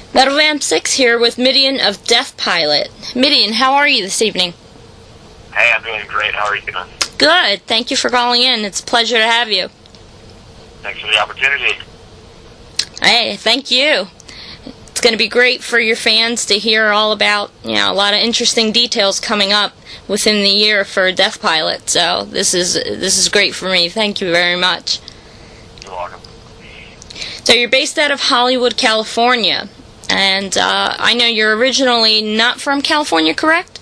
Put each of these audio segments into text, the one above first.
Metal Vamp 6 here with Midian of Death Pilot. Midian, how are you this evening? Hey, I'm doing great. How are you doing? Good. Thank you for calling in. It's a pleasure to have you. Thanks for the opportunity. Hey, thank you. It's going to be great for your fans to hear all about, a lot of interesting details coming up within the year for Death Pilot. So this is great for me. Thank you very much. You're welcome. So you're based out of Hollywood, California, and I know you're originally not from California, correct?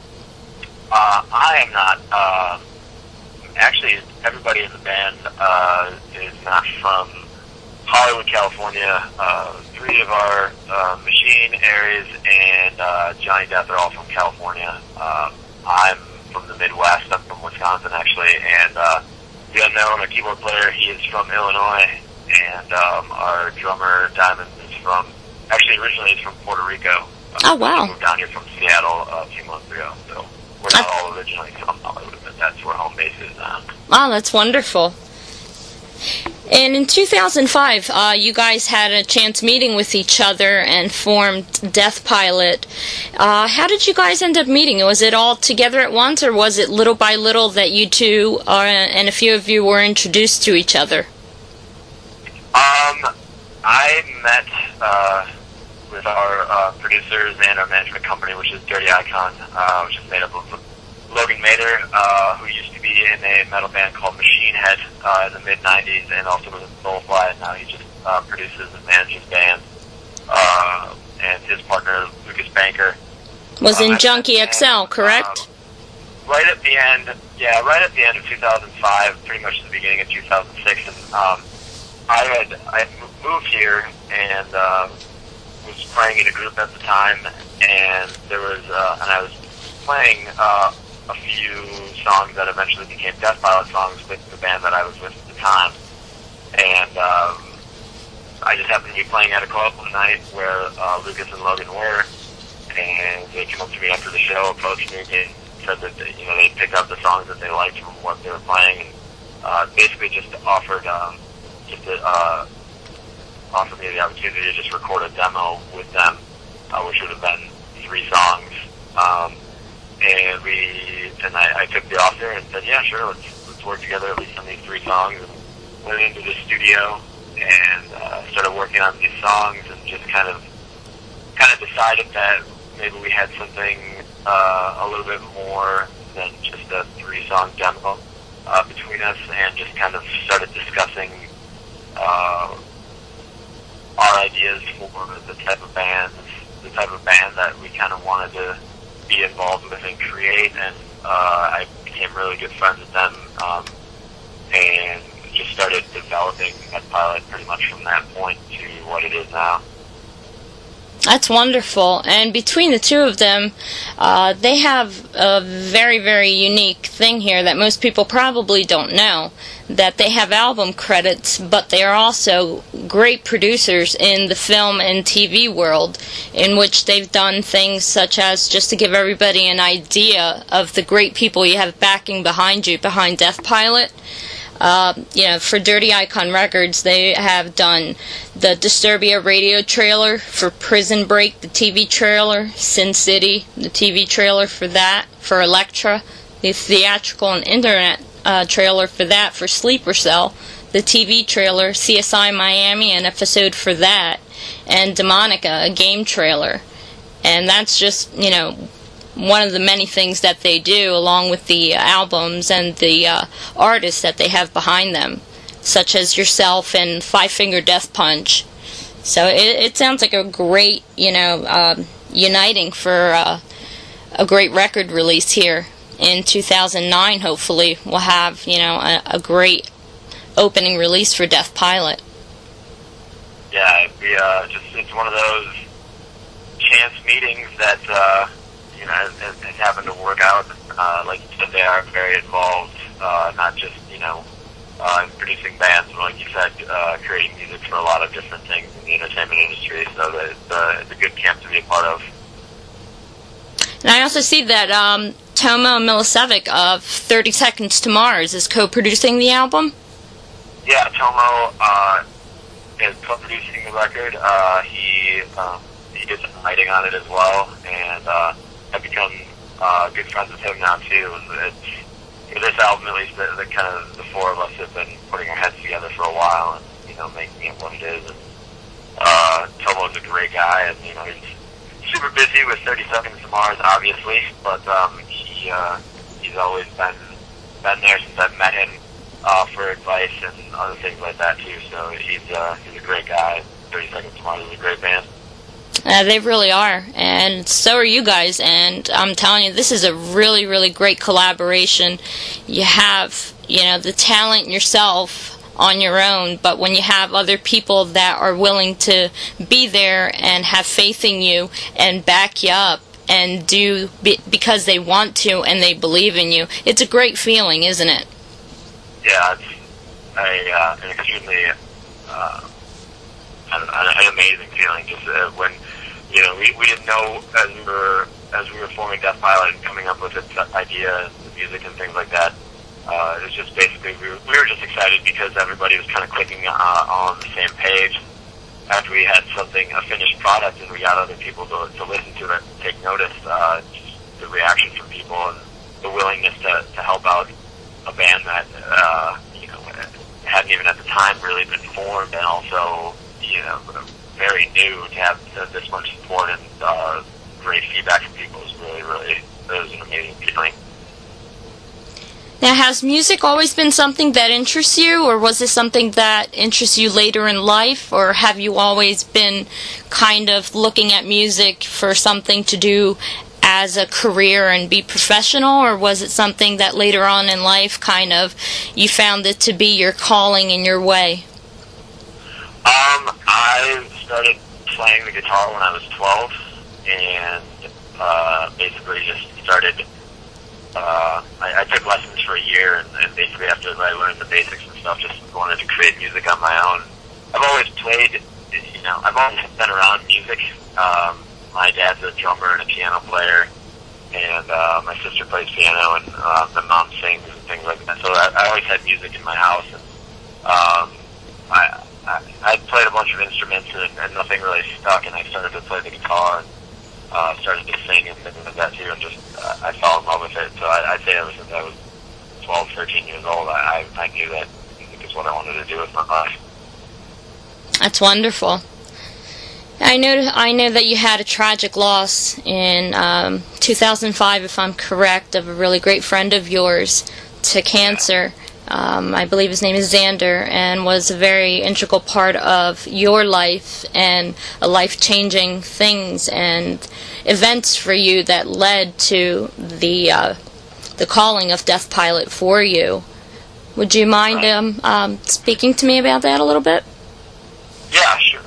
I am not. Actually, everybody in the band is not from Hollywood, California. Three of our Machine, Aries, and Johnny Depp are all from California. I'm from the Midwest. I'm from Wisconsin, actually, and the Unknown, our keyboard player, he is from Illinois, and our drummer, Diamond, is originally he's from Puerto Rico. Oh, wow. He moved down here from Seattle a few months ago, so we're not all originally from Hollywood, but that's where home base is now. Wow, that's wonderful. And in 2005, you guys had a chance meeting with each other and formed Death Pilot. How did you guys end up meeting? Was it all together at once, or was it little by little that you two and a few of you were introduced to each other? I met with our producers and our management company, which is Dirty Icon, which is made up of Logan Mader, who used to be in a metal band called Machine Head in the mid-'90s, and also was in Soulfly, and now he just produces and manages bands. And his partner, Lucas Banker, was in Junkie XL, correct? Right at the end of 2005, pretty much the beginning of 2006, and I moved here and was playing in a group at the time, and I was playing a few songs that eventually became Death Pilot songs with the band that I was with at the time, and I just happened to be playing at a club one night where Lucas and Logan were, and they came up to me after the show, approached me, and said that they picked up the songs that they liked from what they were playing, and basically just offered me the opportunity to just record a demo with them, which would have been 3 songs. And I took the offer and said, yeah, sure, let's work together at least on these 3 songs. And went into the studio and started working on these songs, and just kind of decided that maybe we had something a little bit more than just a 3-song demo between us, and just kind of started discussing our ideas for the type of band that we kind of wanted to be involved with and create, and I became really good friends with them, and just started developing Death Pilot pretty much from that point to what it is now. That's wonderful. And between the two of them, they have a very, very unique thing here that most people probably don't know, that they have album credits, but they are also great producers in the film and TV world, in which they've done things such as, just to give everybody an idea of the great people you have backing behind you, behind Death Pilot. For Dirty Icon Records, they have done the Disturbia radio trailer for Prison Break, the TV trailer, Sin City, the TV trailer for that, for Elektra, the theatrical and internet trailer for that, for Sleeper Cell, the TV trailer, CSI Miami, an episode for that, and Demonica, a game trailer. And that's just, one of the many things that they do, along with the albums and the artists that they have behind them, such as yourself and Five Finger Death Punch. So it sounds like a great, uniting for a great record release here in 2009. Hopefully we'll have, a great opening release for Death Pilot. Yeah, it's one of those chance meetings that it happened to work out. Like you said, they are very involved, not just, in producing bands, but like you said, creating music for a lot of different things in the entertainment industry, so that it's a good camp to be a part of. And I also see that Tomo Milicevic of 30 Seconds to Mars is co-producing the album? Yeah, Tomo is co-producing the record. He he did some writing on it as well, and I've become good friends with him now too. And it's, for this album, at least, the kind of the four of us have been putting our heads together for a while, and making it what it is. And Tomo's a great guy, and he's super busy with 30 Seconds to Mars, obviously, but he's always been there since I've met him for advice and other things like that too. So he's a great guy. 30 Seconds to Mars is a great band. They really are, and so are you guys, and I'm telling you, this is a really, really great collaboration. You have, the talent yourself on your own, but when you have other people that are willing to be there and have faith in you and back you up and do because they want to and they believe in you, it's a great feeling, isn't it? Yeah, it's an extremely an amazing feeling. Just when we didn't know as we were forming Death Pilot and coming up with its idea, the music and things like that. It was just basically we were just excited because everybody was kind of clicking on the same page. After we had a finished product, and we got other people to listen to it, and take notice, just the reaction from people and the willingness to help out a band that hadn't even at the time really been formed, and also very new, to have this much support and great feedback from people is it was an amazing feeling. Now, has music always been something that interests you, or was this something that interests you later in life, or have you always been kind of looking at music for something to do as a career and be professional, or was it something that later on in life kind of you found it to be your calling in your way? I started playing the guitar when I was 12, and basically just started. I took lessons for a year, and basically after I learned the basics and stuff, just wanted to create music on my own. I've always played, I've always been around music. My dad's a drummer and a piano player, and my sister plays piano, and my mom sings and things like that. So I always had music in my house, and I played a bunch of instruments, and nothing really stuck, and I started to play the guitar, and started to sing and things like that too, and just I fell in love with it. So I'd say ever since I was 12, 13 years old, I knew that music is what I wanted to do with my life. That's wonderful. I know that you had a tragic loss in 2005, if I'm correct, of a really great friend of yours to cancer. I believe his name is Xander, and was a very integral part of your life and a life-changing things and events for you that led to the calling of Death Pilot for you. Would you mind speaking to me about that a little bit? Yeah, sure.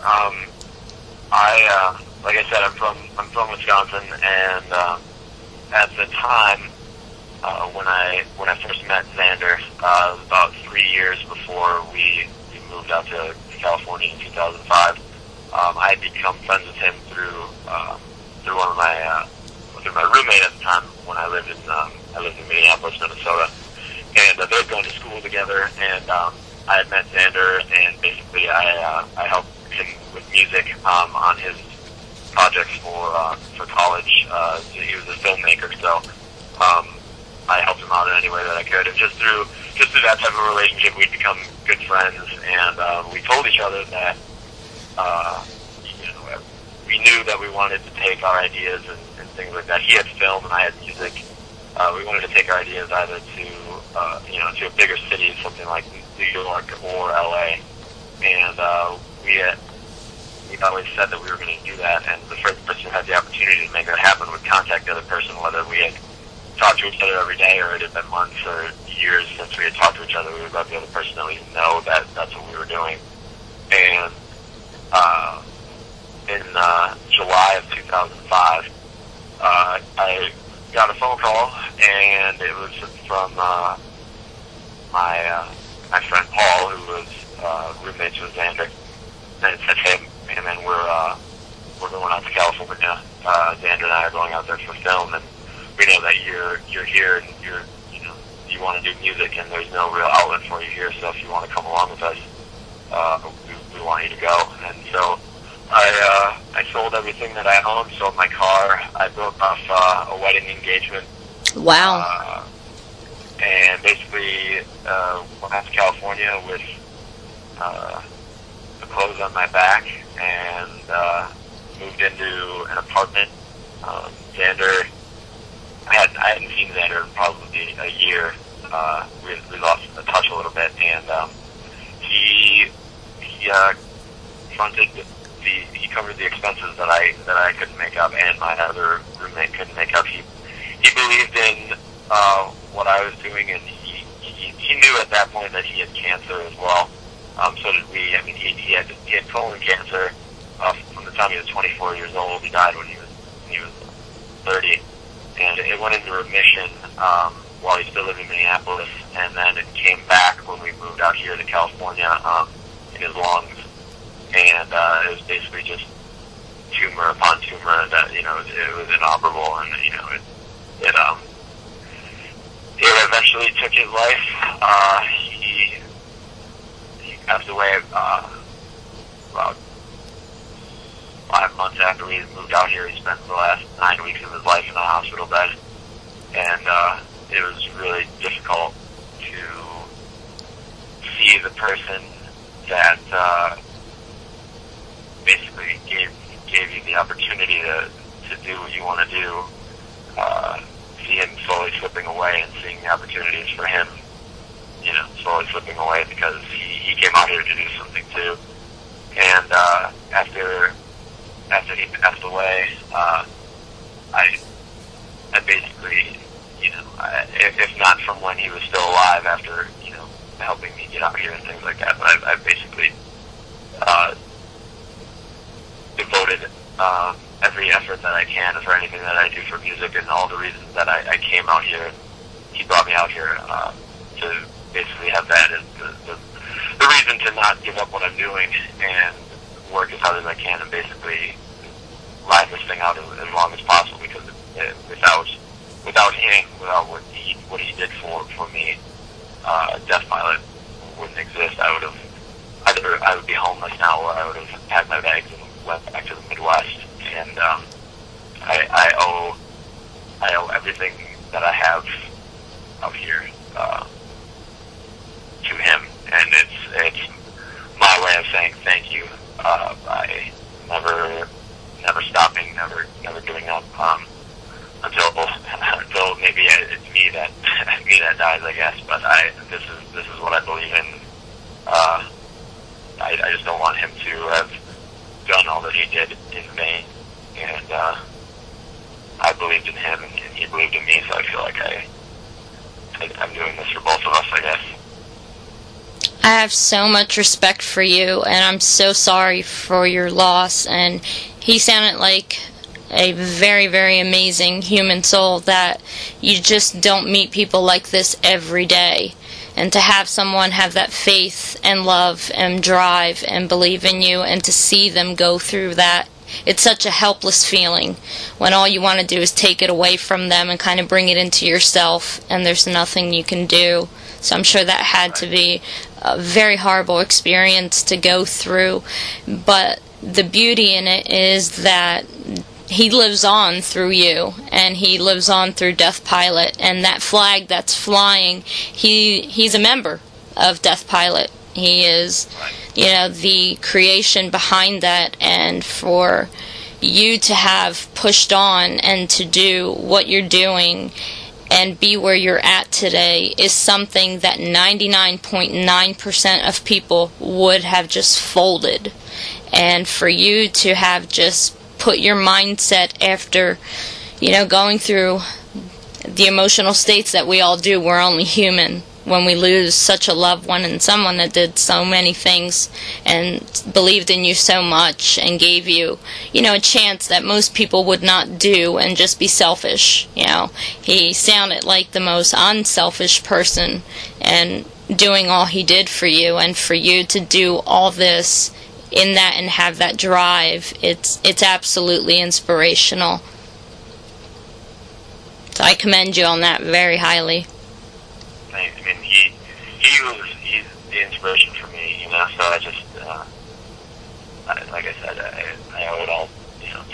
Like I said, I'm from Wisconsin, and at the time, when I first met Xander, it was about 3 years before we moved out to California in 2005. I had become friends with him through one of through my roommate at the time when I lived in Minneapolis, Minnesota, and they had gone to school together, and I had met Xander, and basically I helped him with music on his projects for college. He was a filmmaker, so I helped him out in any way that I could, and just through that type of relationship, we'd become good friends, and we told each other that we knew that we wanted to take our ideas and things like that. He had film and I had music. We wanted to take our ideas either to a bigger city, something like New York or LA, and we always said that we were going to do that, and the first person who had the opportunity to make that happen would contact the other person, whether we had talked to each other every day or it had been months or years since we had talked to each other. We would let the other person at least know that that's what we were doing. And in July of 2005, I got a phone call, and it was from my friend Paul, who was roommates with Xander, and it said, "Hey man, we're going out to California. Xander and I are going out there for film, and we know that you're here, and you want to do music, and there's no real outlet for you here. So if you want to come along with us, we want you to go." And so I sold sold everything that I owned, sold my car. I broke off a wedding engagement. Wow. And basically went out to California with the clothes on my back and moved into an apartment. Xander, I hadn't seen Xander in probably a year. We lost touch a little bit, and he covered the expenses that I couldn't make up, and my other roommate couldn't make up. He believed in what I was doing, and he knew at that point that he had cancer as well. So did we. I mean, he had colon cancer from the time he was 24 years old. He died when he was 30, and it went into remission while he still lived in Minneapolis, and then it came back when we moved out here to California in his lungs, and it was basically just tumor upon tumor that it was inoperable, and it eventually took his life. He passed away about 5 months after we moved out here. He spent the last 9 weeks of his life in a hospital bed, and it was really difficult to see the person that basically gave you the opportunity to do what you want to do. See him slowly slipping away, and seeing the opportunities for him, slowly slipping away because he came out here to do something too. And after he passed away, I basically, if not from when he was still alive, after helping me get out here and things like that, but I basically devoted every effort that I can for anything that I do for music, and all the reasons that I came out here. He brought me out here to basically have that as the reason to not give up what I'm doing and work as hard as I can, and basically ride this thing out as long as possible, because without him, without what he did for me, Death Pilot wouldn't exist. I would be homeless now, or I would have packed my bags and went back to the Midwest. And I owe everything that I have out here to him, and it's my way of saying thank you by never stopping, never giving up until maybe it's me that dies, I guess. But this is what I believe in. I just don't want him to have done all that he did in vain, and I believed in him, and he believed in me, so I feel like I'm doing this for both of us, I guess. I have so much respect for you, and I'm so sorry for your loss. And he sounded like a very, very amazing human soul that you just don't meet people like this every day. And to have someone have that faith and love and drive and believe in you, and to see them go through that, it's such a helpless feeling when all you want to do is take it away from them and kind of bring it into yourself, and there's nothing you can do. So I'm sure that had to be a very horrible experience to go through. But the beauty in it is that he lives on through you, and he lives on through Death Pilot, and that flag that's flying, he's a member of Death Pilot. He is, the creation behind that, and for you to have pushed on and to do what you're doing and be where you're at today is something that 99.9% of people would have just folded. And for you to have just put your mindset after, going through the emotional states that we all do, we're only human. When we lose such a loved one and someone that did so many things and believed in you so much and gave you, a chance that most people would not do and just be selfish. He sounded like the most unselfish person, and doing all he did for you, and for you to do all this in that and have that drive, it's absolutely inspirational. So I commend you on that very highly. I mean, he's the inspiration for me, so I just, like I said, I owe it all,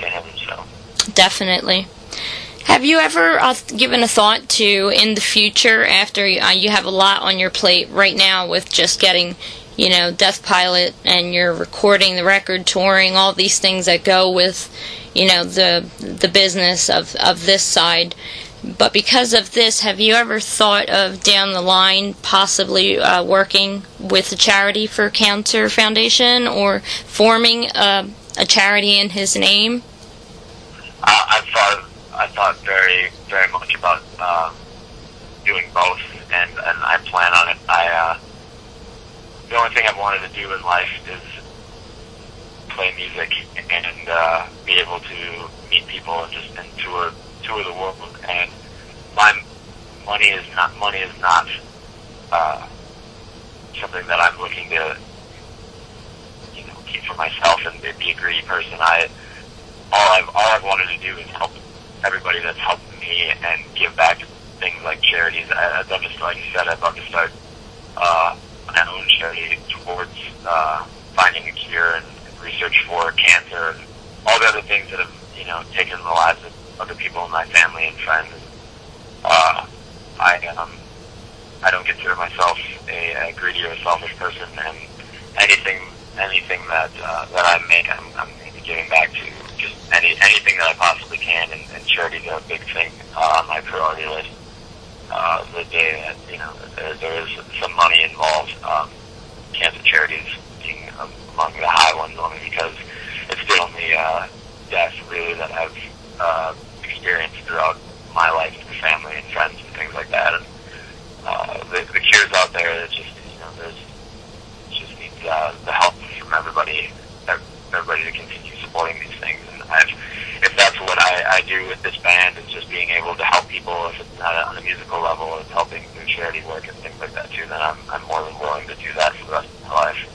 definitely. Have you ever given a thought to, in the future, after you have a lot on your plate right now with just getting, Death Pilot, and you're recording the record, touring, all these things that go with, the business of this side. But because of this, have you ever thought of down the line possibly working with a charity for Cancer Foundation, or forming a charity in his name? I thought very, very much about doing both, and I plan on it. The only thing I've wanted to do in life is play music and be able to meet people and tour the world. And money is not something that I'm looking to keep for myself and be a greedy person. All I've wanted to do is help everybody that's helped me and give back to things like charities. I'd love to, like you said, I'd love to start my own charity towards finding a cure and research for cancer and all the other things that have taken the lives of other people in my family and friends. I don't consider myself a greedy or a selfish person, and anything that I make, I'm going to be giving back to just anything that I possibly can, and charities are a big thing on my priority list. The day that there is some money involved, cancer charities being among the high ones, only because it's the only death really that I've experienced throughout my life with family and friends and things like that. And the cures out there, it just just needs the help from everybody to continue supporting these things. And if that's what I do with this band, is just being able to help people, if it's not on a musical level, it's helping do charity work and things like that too, then I'm more than willing to do that for the rest of my life.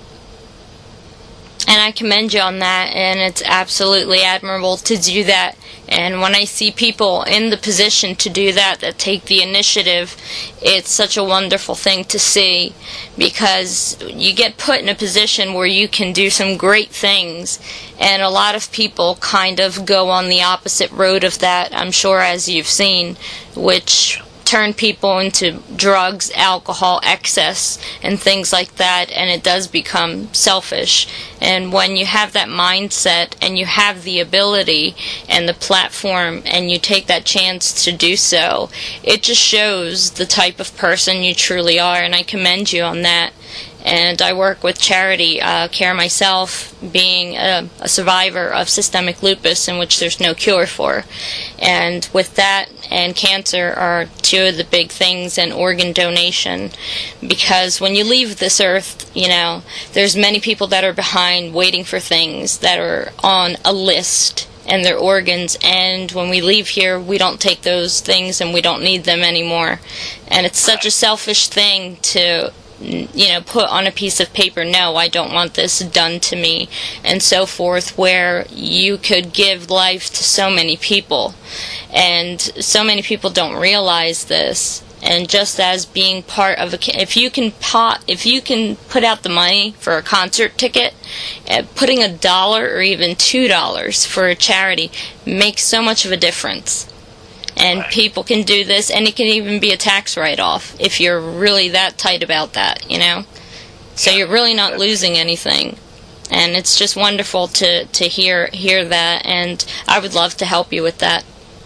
And I commend you on that, and it's absolutely admirable to do that. And when I see people in the position to do that take the initiative, it's such a wonderful thing to see, because you get put in a position where you can do some great things, and a lot of people kind of go on the opposite road of that, I'm sure, as you've seen, which turn people into drugs, alcohol, excess, and things like that, and it does become selfish. And when you have that mindset, and you have the ability and the platform, and you take that chance to do so, it just shows the type of person you truly are, and I commend you on that. And I work with charity care myself, being a survivor of systemic lupus, in which there's no cure for. And with that and cancer are two of the big things, and organ donation. Because when you leave this earth, there's many people that are behind waiting for things that are on a list, and their organs, and when we leave here, we don't take those things and we don't need them anymore. And it's such a selfish thing to put on a piece of paper, no, I don't want this done to me, and so forth, where you could give life to so many people. And so many people don't realize this. And just as being part of if you can put out the money for a concert ticket, putting $1 or even $2 for a charity makes so much of a difference. And people can do this, and it can even be a tax write-off if you're really that tight about that, So you're really not losing anything. And it's just wonderful to hear that, and I would love to help you with that.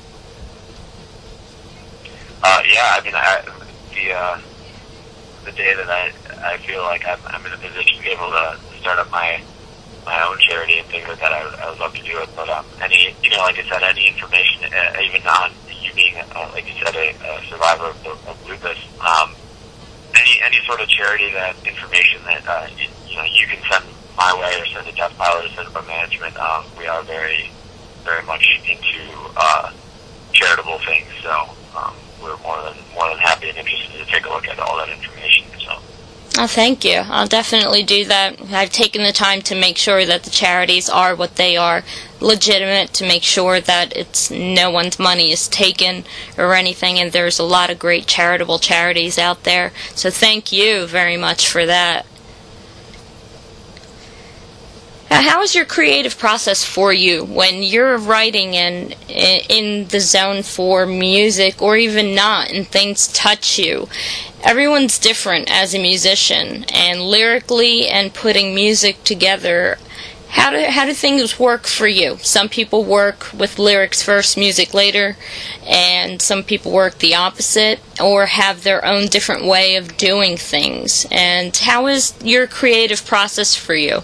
The day that I feel like I'm in a position to be able to start up my own charity and things like that, I would love to do it. But like I said, any information, even on you being, like you said, a survivor of lupus, any sort of charity, that information that you can send my way, or send to Death Pilot, or send to management. We are very, very much into charitable things, so we're more than happy and interested to take a look at all that information. So. Oh, thank you. I'll definitely do that. I've taken the time to make sure that the charities are what they are, legitimate, to make sure that it's no one's money is taken or anything, and there's a lot of great charitable charities out there. So thank you very much for that. How is your creative process for you when you're writing and in the zone for music, or even not, and things touch you? Everyone's different as a musician, and lyrically and putting music together, how do things work for you? Some people work with lyrics first, music later, and some people work the opposite, or have their own different way of doing things. And how is your creative process for you?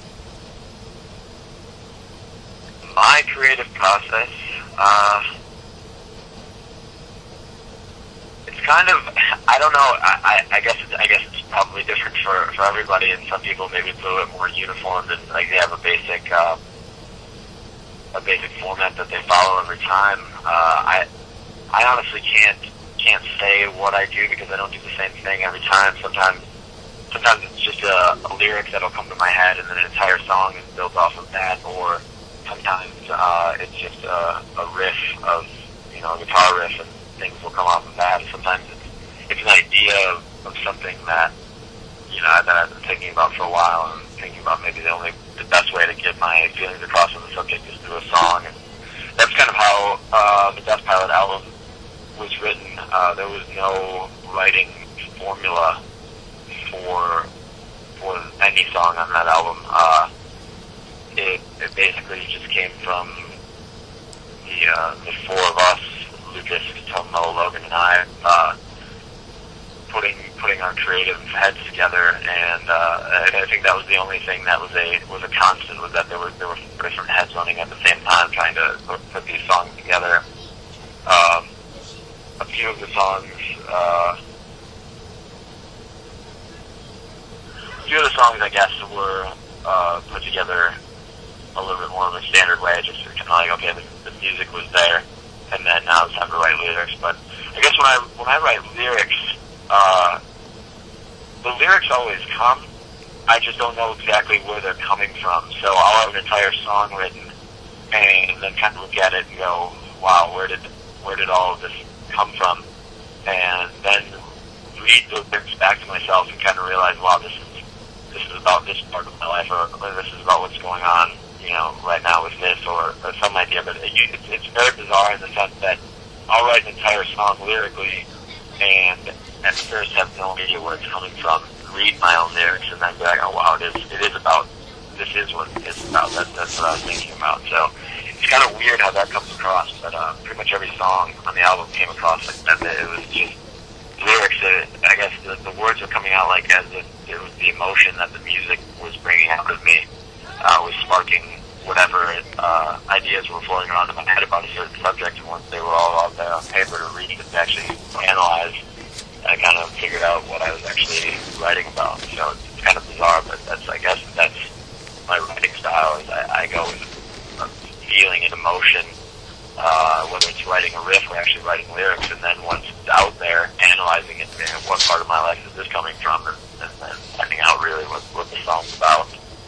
My creative process, it's kind of, I don't know, I guess it's probably different for everybody, and some people maybe it's a little bit more uniform, and like they have a basic format that they follow every time. I honestly can't say what I do, because I don't do the same thing every time. Sometimes it's just a lyric that'll come to my head, and then an entire song is built off of that, or sometimes it's just a riff of, a guitar riff, and things will come off of that. Sometimes it's an idea of something that, that I've been thinking about for a while, and thinking about maybe the best way to get my feelings across on the subject is through a song. And that's kind of how the Death Pilot album was written. There was no writing formula for any song on that album. It basically just came from the four of us, Lucas, Tomo, Logan, and I, putting our creative heads together, and I think that was the only thing that was a constant, was that there were different heads running at the same time trying to put these songs together. A few of the songs, I guess, were put together a little bit more of a standard way, just kind of like, okay, the music was there, and then now it's time to write lyrics. But I guess when I write lyrics, the lyrics always come. I just don't know exactly where they're coming from. So I'll have an entire song written, and then kind of look at it and go, wow, where did all of this come from? And then read the lyrics back to myself and kind of realize, wow, this is about this part of my life, or this is about what's going on, right now with this, or some idea. But it's very bizarre in the sense that I'll write an entire song lyrically, and at first have no idea where it's coming from, read my own lyrics, and then be like, oh wow, this is what it's about. That's what I was thinking about. So it's kind of weird how that comes across, but pretty much every song on the album came across like that. It was just lyrics that, I guess, the words were coming out like as if it was the emotion that the music was bringing out of me, was sparking whatever ideas were floating around in my head about a certain subject, and once they were all out there on paper to read and actually analyze, I kind of figured out what I was actually writing about. So it's kind of bizarre, but I guess that's my writing style, is I go with feeling and emotion, whether it's writing a riff or actually writing lyrics, and then once it's out there, analyzing it, and what part of my life is this coming from, and then finding out really what the song's about.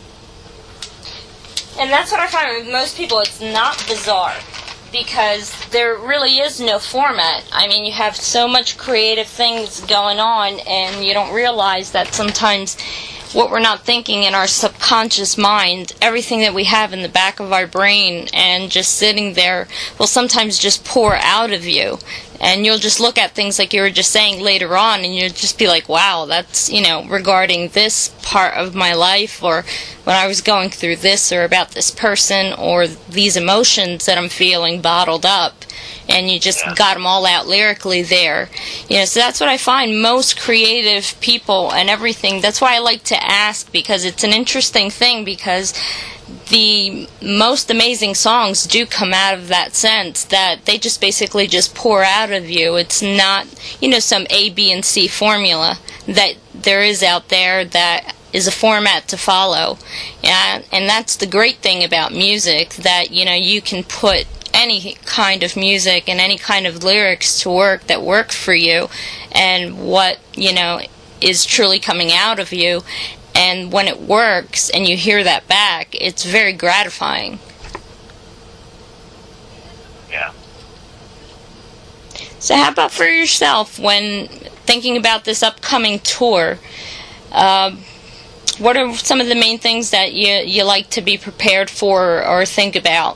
And that's what I find with most people. It's not bizarre, because there really is no format. I mean, you have so much creative things going on, and you don't realize that sometimes what we're not thinking in our subconscious mind, everything that we have in the back of our brain and just sitting there, will sometimes just pour out of you. And you'll just look at things like you were just saying later on, and you'll just be like, wow, that's, regarding this part of my life, or when I was going through this, or about this person, or these emotions that I'm feeling bottled up. And you just got them all out lyrically there. So that's what I find most creative people and everything. That's why I like to ask, because it's an interesting thing, because the most amazing songs do come out of that sense, that they just basically just pour out of you. It's not, some A, B, and C formula that there is out there that is a format to follow. And that's the great thing about music, that, you can put any kind of music and any kind of lyrics to work that work for you, and what, is truly coming out of you. And when it works and you hear that back, it's very gratifying. Yeah. So how about for yourself, when thinking about this upcoming tour, What are some of the main things that you like to be prepared for or think about?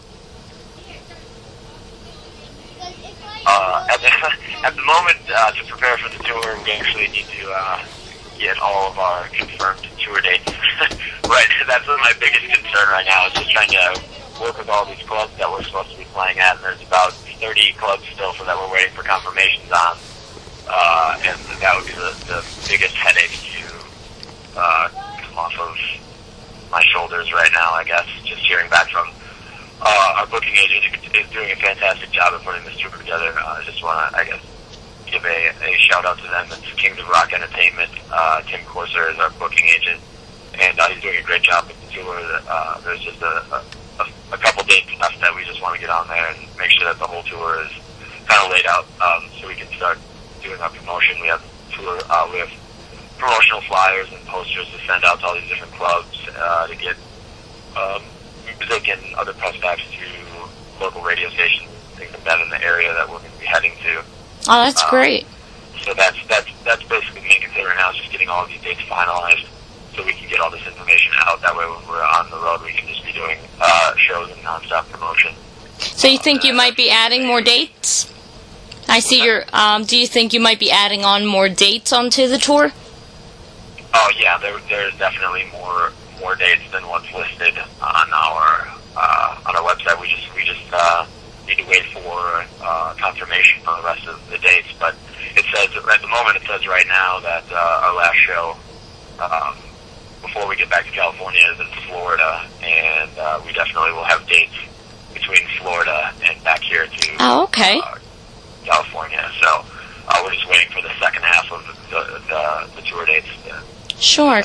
At the moment, to prepare for the tour, we actually need to get all of our confirmed tour dates. Right, that's my biggest concern right now, is just trying to work with all these clubs that we're supposed to be playing at, and there's about 30 clubs still that we're waiting for confirmations on, and that would be the biggest headache to come off of my shoulders right now, I guess, just hearing back from our booking agent is doing a fantastic job of putting this tour together. I just want to, I guess, give a shout out to them. It's Kings of Rock Entertainment. Tim Corser is our booking agent, and he's doing a great job with the tour. There's just a couple dates left that we just want to get on there and make sure that the whole tour is kind of laid out, so we can start doing our promotion. We have promotional flyers and posters to send out to all these different clubs to get music and other press packs to local radio stations, things like that in the area that we're going to be heading to. Oh, that's great. So that's basically the main concern right now, is just getting all of these dates finalized so we can get all this information out. That way when we're on the road, we can just be doing shows and nonstop promotion. So you think you might be adding more dates? I see your, do you think you might be adding on more dates onto the tour? Oh yeah, there's definitely more dates than what's listed on our website. We just need to wait for confirmation on the rest of the dates. But it says at the moment, it says right now that our last show before we get back to California is in Florida, and we definitely will have dates between Florida and back here to California. So we're just waiting for the second half of the tour dates. Sure.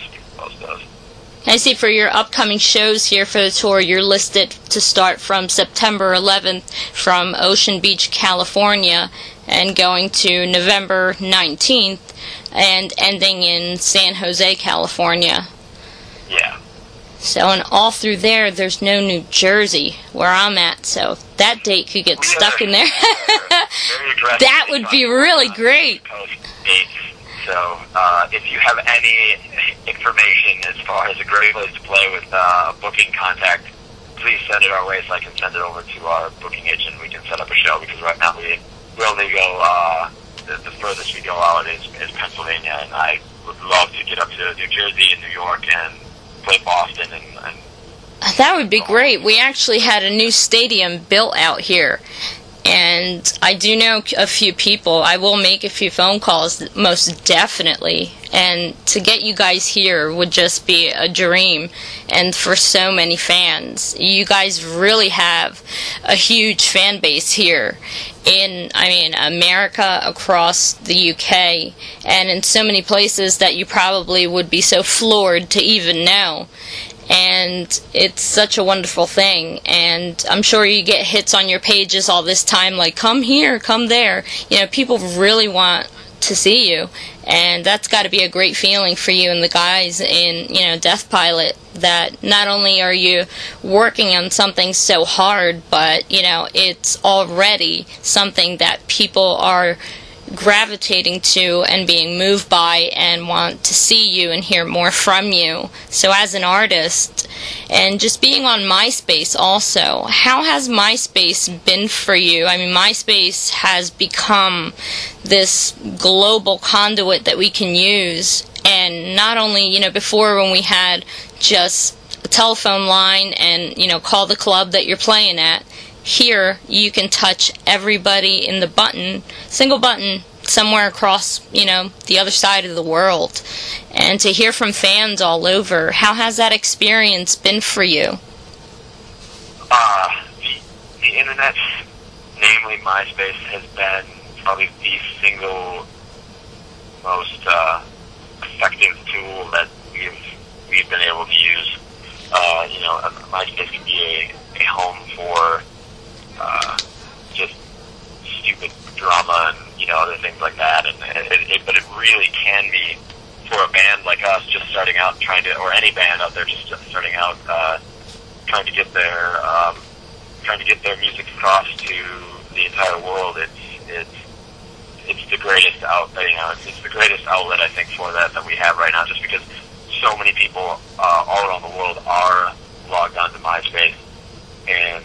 I see for your upcoming shows here for the tour, you're listed to start from September 11th from Ocean Beach, California, and going to November 19th, and ending in San Jose, California. Yeah. So, and all through there's no New Jersey, where I'm at, so that date could get stuck in there. That would be really great. So, if you have any information as far as a great place to play with booking contact, please send it our way so I can send it over to our booking agent. We can set up a show, because right now we only go, the furthest we go out is Pennsylvania, and I would love to get up to New Jersey and New York and play Boston. And that would be great. We actually had a new stadium built out here. And I do know a few people. I will make a few phone calls, most definitely. And to get you guys here would just be a dream. And for so many fans, you guys really have a huge fan base here in, America, across the UK, and in so many places that you probably would be so floored to even know. And it's such a wonderful thing, and I'm sure you get hits on your pages all this time like, come here, come there. People really want to see you, and that's got to be a great feeling for you and the guys in, Death Pilot, that not only are you working on something so hard, but, it's already something that people are gravitating to and being moved by and want to see you and hear more from you. So as an artist, and just being on MySpace also, how has MySpace been for you? MySpace has become this global conduit that we can use, and not only, before when we had just a telephone line and, call the club that you're playing at. Here, you can touch everybody in the single button, somewhere across, the other side of the world. And to hear from fans all over, how has that experience been for you? The internet, namely MySpace, has been probably the single most effective tool that we've been able to use. MySpace can be a home for just stupid drama and other things like that, but it really can be for a band like us just starting out, or any band out there just starting out, trying to get their music across to the entire world. It's the greatest outlet. It's the greatest outlet, I think, for that we have right now, just because so many people all around the world are logged onto MySpace, and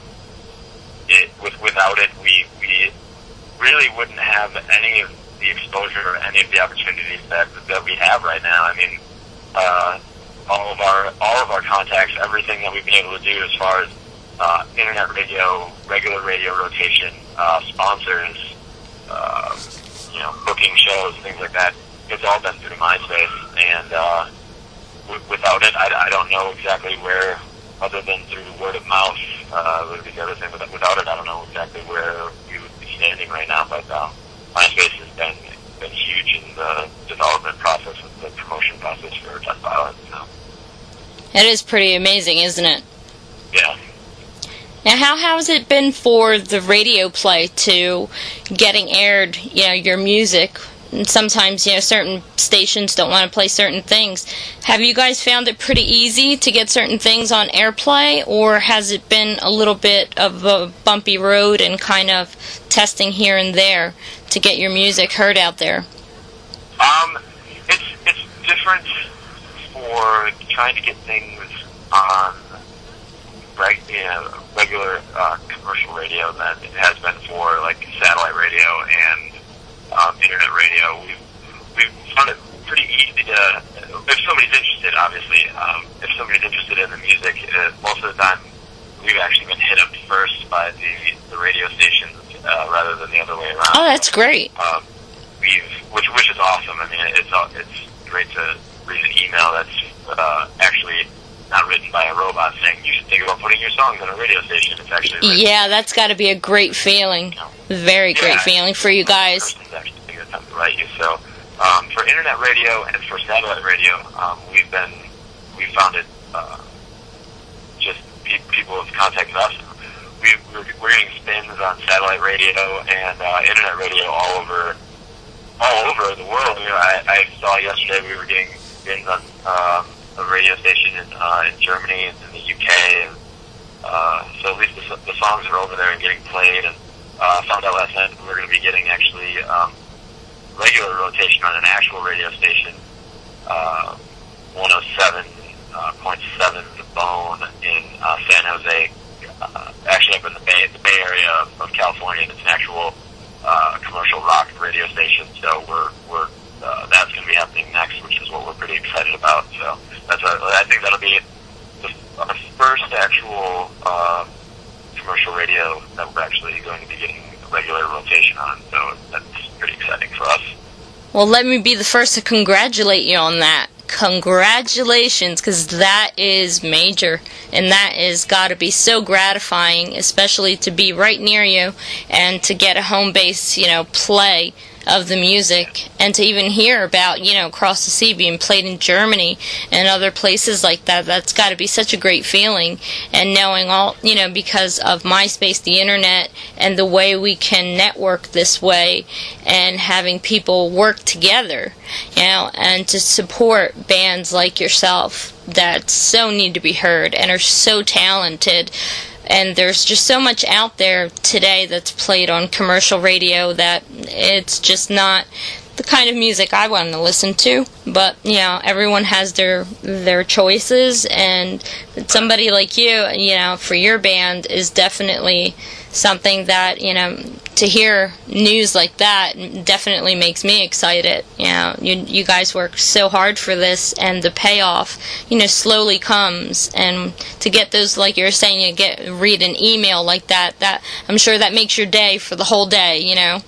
without it, we really wouldn't have any of the exposure or any of the opportunities that we have right now. I mean, all of our contacts, everything that we've been able to do as far as internet radio, regular radio rotation, sponsors, booking shows, things like that. It's all been through MySpace, and without it, I don't know exactly where, other than through word of mouth, would be the other thing. Without it, I don't know exactly where we would be standing right now. But MySpace has been huge in the development process and the promotion process for Death Violence. So. It is pretty amazing, isn't it? Yeah. Now, how has it been for the radio play to getting aired, your music? And sometimes, certain stations don't want to play certain things. Have you guys found it pretty easy to get certain things on airplay, or has it been a little bit of a bumpy road and kind of testing here and there to get your music heard out there? It's different for trying to get things on regular commercial radio than it has been for like satellite radio and internet radio. We've found it pretty easy to, if somebody's interested, obviously, if somebody's interested in the music, most of the time we've actually been hit up first by the radio stations rather than the other way around. Oh, that's great. Which is awesome. I mean, it's great to read an email that's actually not written by a robot saying you should think about putting your songs on a radio station. It's actually written. Yeah, that's got to be a great feeling. Very great feeling for you guys. The person's actually taking the time to write you. So for internet radio and for satellite radio, we've found it just people have contacted us. We're getting spins on satellite radio and internet radio all over the world. I saw yesterday we were getting spins on a radio station in Germany and in the UK, and so at least the songs are over there and getting played. And found out last night that we're going to be getting actually regular rotation on an actual radio station, 107.7 The Bone in San Jose, actually up in the Bay Area of California. And it's an actual commercial rock radio station. So we're that's going to be happening next, which is what we're pretty excited about. So I think that'll be our first actual commercial radio that we're actually going to be getting regular rotation on. So that's pretty exciting for us. Well, let me be the first to congratulate you on that. Congratulations, because that is major, and that is got to be so gratifying, especially to be right near you and to get a home base, play of the music, and to even hear about, across the sea being played in Germany and other places like that. That's got to be such a great feeling. And knowing all, because of MySpace, the internet, and the way we can network this way, and having people work together, and to support bands like yourself that so need to be heard and are so talented. And there's just so much out there today that's played on commercial radio that it's just not the kind of music I want to listen to. But, everyone has their choices, and somebody like you, for your band is definitely something that, to hear news like that definitely makes me excited. You guys work so hard for this, and the payoff, slowly comes. And to get those, like you were saying, read an email like that I'm sure that makes your day for the whole day. Yeah.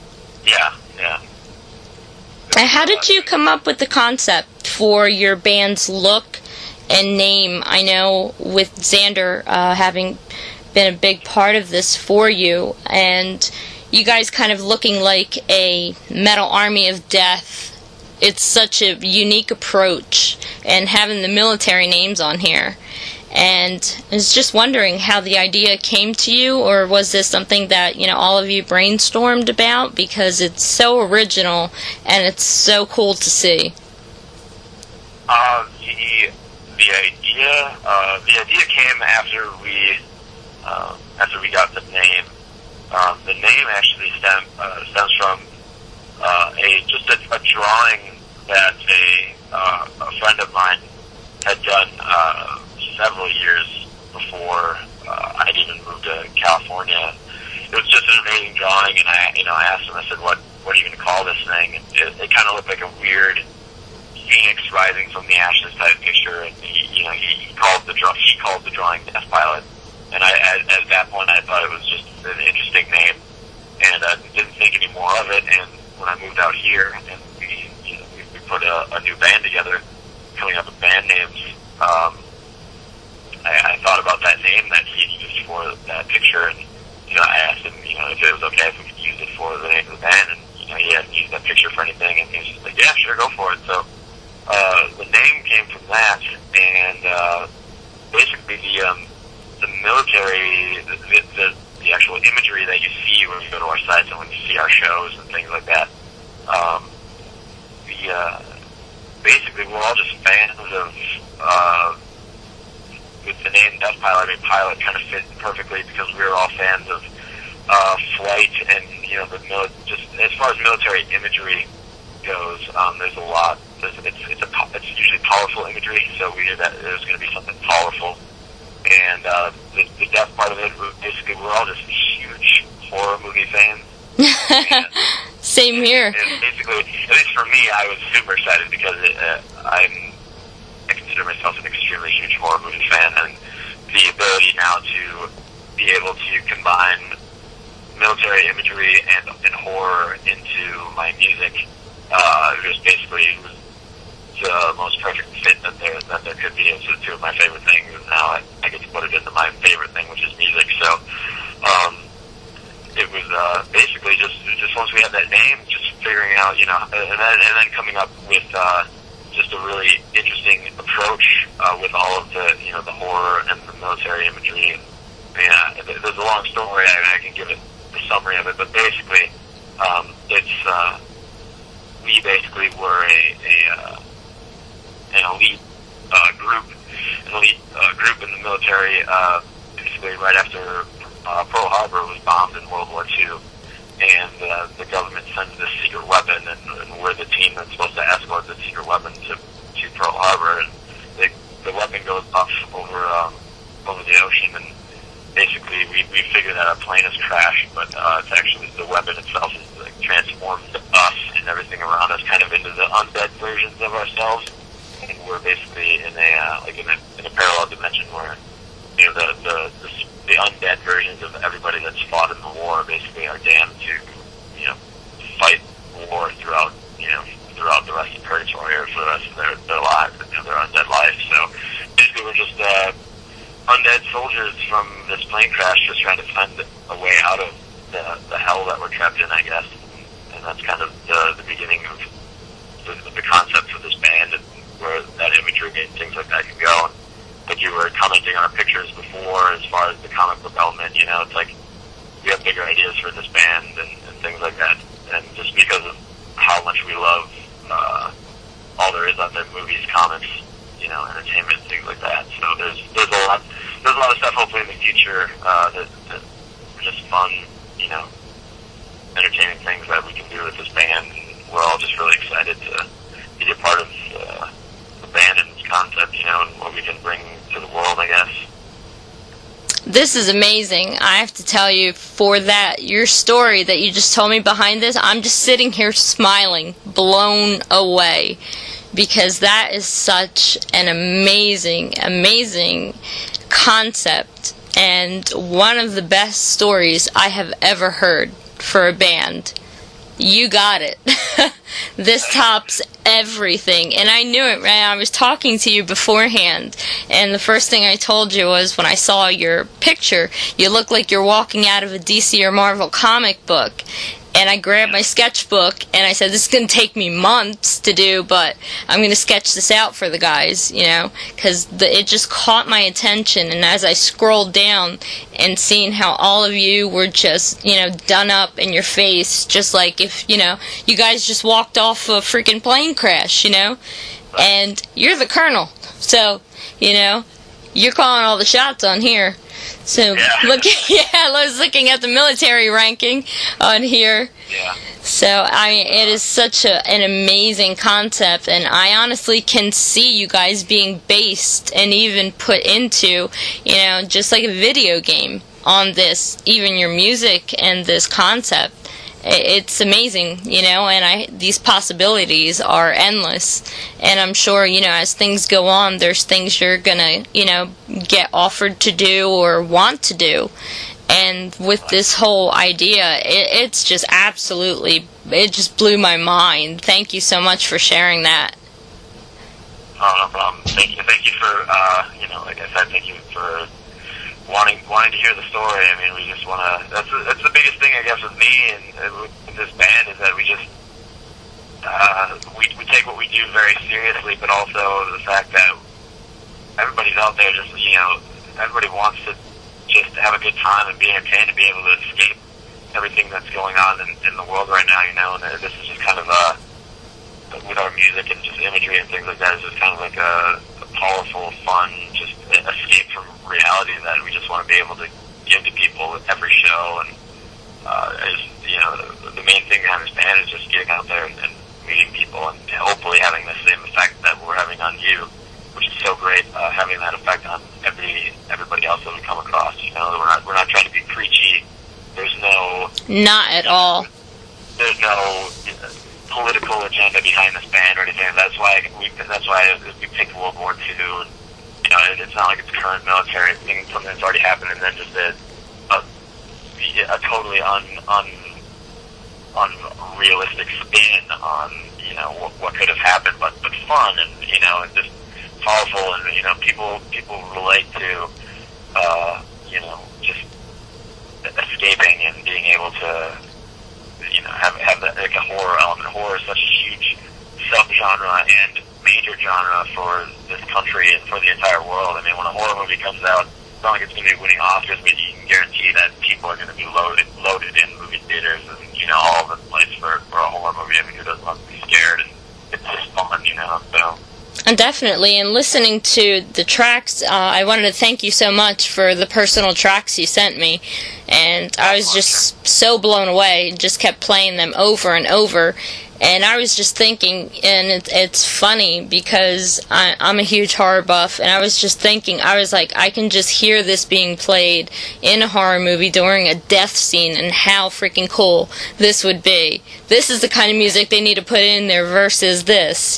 And how did you come up with the concept for your band's look and name? I know with Xander having been a big part of this for you, and you guys kind of looking like a metal army of death. It's such a unique approach, and having the military names on here. And I was just wondering how the idea came to you, or was this something that, all of you brainstormed about? Because it's so original, and it's so cool to see. The idea came after we got the name. The name actually stems from a drawing that a friend of mine had done several years before I'd even moved to California. It was just an amazing drawing, and I asked him. I said, "What are you going to call this thing?" And it kind of looked like a weird phoenix rising from the ashes type picture. And he called the drawing Death Pilot. And at that point, I thought it was just an interesting name, and didn't think any more of it. And when I moved out here, and we put a new band together, coming up with band names, I thought about that name that he used for that picture, and I asked him, if it was okay if we could use it for the name of the band, and he hadn't used that picture for anything, and he was just like, yeah, sure, go for it. So the name came from that, and basically the military, the actual imagery that you see when you go to our sites and when you see our shows and things like that, basically we're all just fans of with the name Death Pilot. I mean, pilot kind of fit perfectly because we were all fans of flight and just as far as military imagery goes, there's a lot. It's usually powerful imagery, so we knew that it was going to be something powerful. And the death part of it, basically, we're all just huge horror movie fans. Same here. And basically, at least for me, I was super excited because I consider myself an extremely huge horror movie fan, and the ability now to be able to combine military imagery and horror into my music just basically was the most perfect fit that there could be. It's two of my favorite things, and now I get to put it into my favorite thing, which is music. So it was basically just once we had that name, just figuring out, and then coming up with just a really interesting approach with all of the the horror and the military imagery. And there's a long story. I can give it the summary of it, but basically, it's we basically were an elite group in the military. Basically, right after Pearl Harbor was bombed in World War II, and the government sends this secret weapon, and we're the team that's supposed to escort the secret weapon to Pearl Harbor, and the weapon goes off over the ocean, and basically we figure that our plane has crashed, but it's actually the weapon itself is like transformed us and everything around us kind of into the undead versions of ourselves, and we're basically in a parallel dimension where the undead versions of everybody that's fought in the war basically are damned to fight war throughout the rest of purgatory or for the rest of their lives, their undead life. So basically we're just undead soldiers from this plane crash just trying to find a way out of the hell that we're trapped in, I guess. And that's kind of the beginning of the concept for this band, and where that imagery and things like that can go. And like you were commenting on our pictures before, as far as the comic book element, it's like we have bigger ideas for this band and things like that. And just because of how much we love all there is out there, movies, comics, entertainment, things like that. So there's a lot of stuff hopefully in the future that are just fun, entertaining things that we can do with this band. And we're all just really excited to be a part of the band and its concept, and what we can bring to the world, I guess. This is amazing. I have to tell you, for that, your story that you just told me behind this, I'm just sitting here smiling, blown away, because that is such an amazing, amazing concept, and one of the best stories I have ever heard for a band. You got it. This tops everything. And I knew it, right? I was talking to you beforehand, and the first thing I told you was when I saw your picture, you look like you're walking out of a DC or Marvel comic book. And I grabbed my sketchbook, and I said, this is going to take me months to do, but I'm going to sketch this out for the guys, because it just caught my attention. And as I scrolled down and seeing how all of you were just, done up in your face, just like if, you guys just walked off a freaking plane crash, and you're the colonel. So, you're calling all the shots on here. So, I was looking at the military ranking on here. Yeah. So, it is such an amazing concept, and I honestly can see you guys being based and even put into, just like a video game on this, even your music and this concept. It's amazing, and these possibilities are endless. And I'm sure, as things go on, there's things you're gonna, get offered to do or want to do. And with this whole idea, it's just absolutely, it just blew my mind. Thank you so much for sharing that. Oh, no problem. Thank you for, like I said, thank you for wanting to hear the story. I mean, we just want to, that's the biggest thing, I guess, with me and with this band, is that we just, we take what we do very seriously, but also the fact that everybody's out there just, everybody wants to just have a good time and be entertained and be able to escape everything that's going on in the world right now, and this is just kind of with our music and just imagery and things like that, it's just kind of like a powerful, fun, just escape from reality that we just want to be able to give to people with every show. And the main thing behind this band is just getting out there and meeting people and hopefully having the same effect that we're having on you, which is so great, having that effect on everybody else that we come across. We're not trying to be preachy. There's no... Not at all. There's no political agenda behind this band or anything. That's why we picked World War II. And, it's not like it's current military thing, something that's already happened, and then just a totally unrealistic spin on what could have happened, but fun and and just powerful, and people relate to just escaping and being able to have that, like, a horror element. Horror is such a huge subgenre and major genre for this country and for the entire world. I mean, when a horror movie comes out, it's not like it's going to be winning Oscars, but you can guarantee that people are going to be loaded in movie theaters and all over the place for a horror movie. I mean, who doesn't want to be scared? And it's just fun, so. And definitely, and listening to the tracks, I wanted to thank you so much for the personal tracks you sent me, and I was just so blown away, just kept playing them over and over, and I was just thinking, and it's funny because I'm a huge horror buff, and I was just thinking, I was like, I can just hear this being played in a horror movie during a death scene, and how freaking cool this would be. This is the kind of music they need to put in there versus this,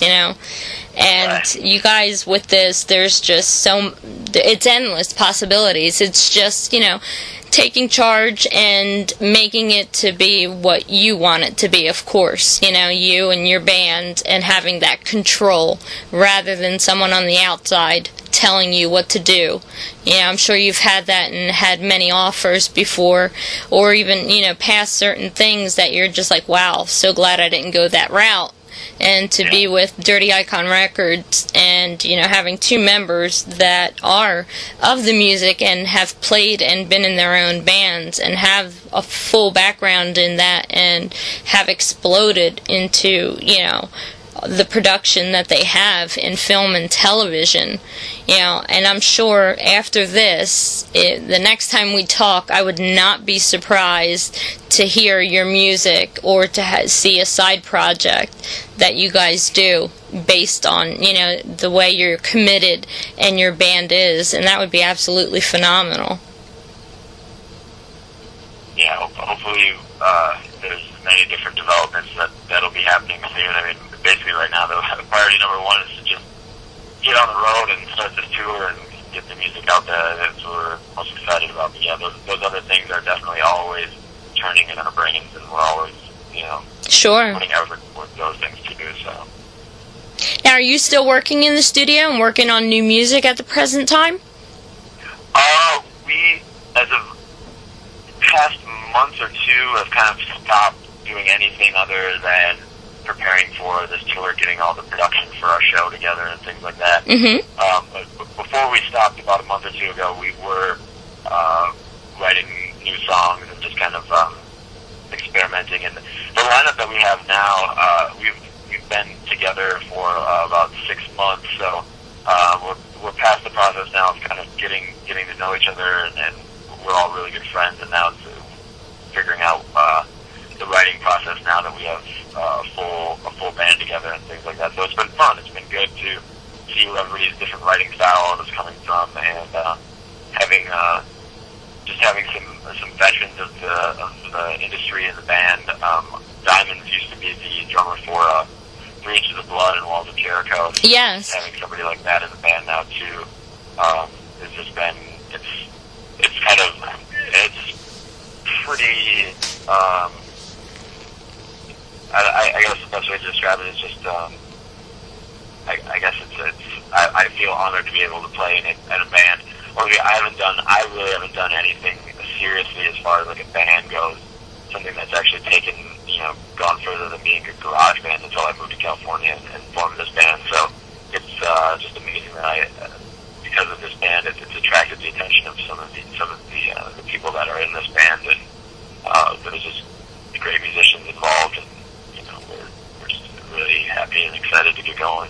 And you guys, with this, there's just it's endless possibilities. It's just, taking charge and making it to be what you want it to be, of course. You and your band, and having that control rather than someone on the outside telling you what to do. I'm sure you've had that and had many offers before, or even, past certain things that you're just like, wow, so glad I didn't go that route. And to be with Dirty Icon Records and, having two members that are of the music and have played and been in their own bands and have a full background in that and have exploded into, the production that they have in film and television, and I'm sure after this, the next time we talk, I would not be surprised to hear your music or to see a side project that you guys do based on, the way you're committed and your band is, and that would be absolutely phenomenal. Yeah, hopefully there's many different developments that'll be happening soon. I mean, basically right now, the priority number one is to just get on the road and start this tour and get the music out there. That's what we're most excited about. But yeah, those other things are definitely always turning in our brains, and we're always, sure, putting effort towards those things to do so. Now, are you still working in the studio and working on new music at the present time? We, as of past month or two, have kind of stopped doing anything other than preparing for this tour, getting all the production for our show together and things like that. Mm-hmm. But before we stopped, about a month or two ago, we were writing new songs and just kind of experimenting. And the lineup that we have now, we've been together for about 6 months, so we're past the process now of kind of getting to know each other, and we're all really good friends. And now it's figuring out the writing process now that we have a full band together and things like that. So it's been fun. It's been good to see where everybody's different writing style is coming from, and having some veterans of the industry in the band. Diamonds used to be the drummer for 3 Inches of Blood and Walls of Jericho. So yes. Having somebody like that in the band now too, it's just been it's kind of pretty. I guess the best way to describe it is just. I guess I feel honored to be able to play in a band. I really haven't done anything seriously as far as like a band goes. Something that's actually gone further than being a garage band until I moved to California and formed this band. So it's just amazing that because of this band, it's attracted the attention of some of the people that are in this band, and there's just great musicians involved, and we're just really happy and excited to get going.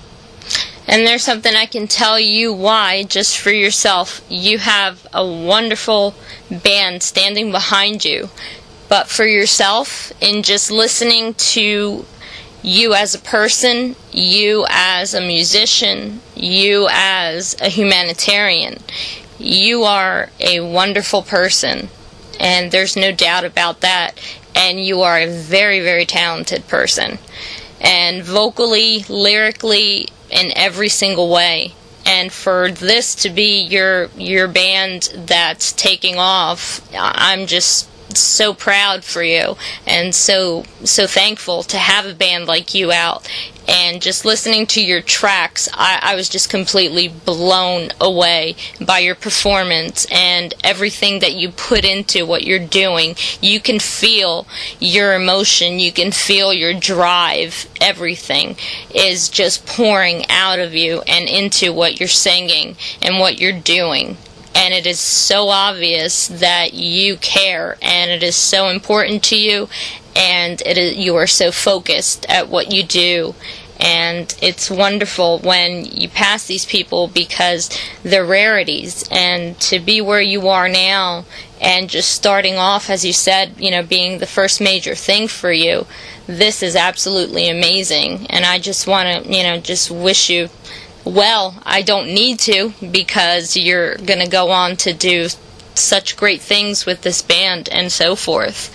And there's something I can tell you why, just for yourself. You have a wonderful band standing behind you. But for yourself, in just listening to you as a person, you as a musician, you as a humanitarian, you are a wonderful person. And there's no doubt about that. And you are a very, very talented person. And vocally, lyrically, in every single way. And for this to be your band that's taking off, I'm just so proud for you, and so thankful to have a band like you out. And just listening to your tracks, I was just completely blown away by your performance and everything that you put into what you're doing. You can feel your emotion, you can feel your drive. Everything is just pouring out of you and into what you're singing and what you're doing. And it is so obvious that you care, and it is so important to you, and you are so focused at what you do. And it's wonderful when you pass these people, because they're rarities. And to be where you are now and just starting off, as you said, being the first major thing for you, this is absolutely amazing. And I just want to, just wish you well. I don't need to, because you're going to go on to do such great things with this band and so forth.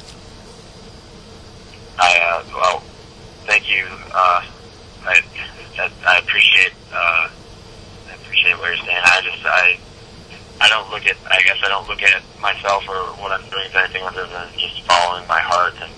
Well, thank you. I appreciate what you're saying. I don't look at myself or what I'm doing as anything other than just following my heart, and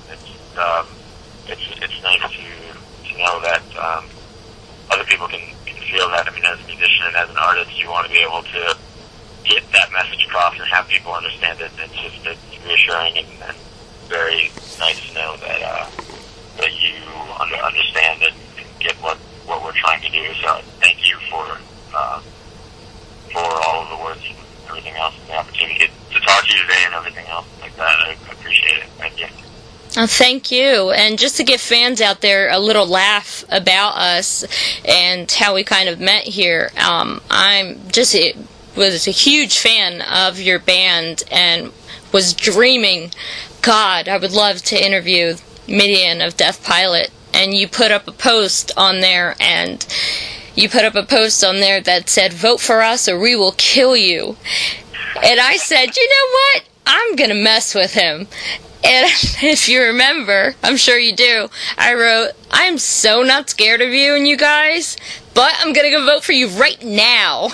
it's nice to know that other people can feel that. I mean, as a musician and as an artist, you want to be able to get that message across and have people understand it. It's reassuring and very nice to know that you understand and get what we're trying to do. So thank you for all of the words and everything else, and the opportunity to talk to you today and everything else like that. I appreciate it. Thank you. Oh, thank you. And just to give fans out there a little laugh about us and how we kind of met here, was a huge fan of your band and was dreaming, God, I would love to interview Midian of Death Pilot. And you put up a post on there, that said, "Vote for us or we will kill you." And I said, you know what? I'm going to mess with him. And if you remember, I'm sure you do, I wrote, "I'm so not scared of you and you guys, but I'm going to go vote for you right now."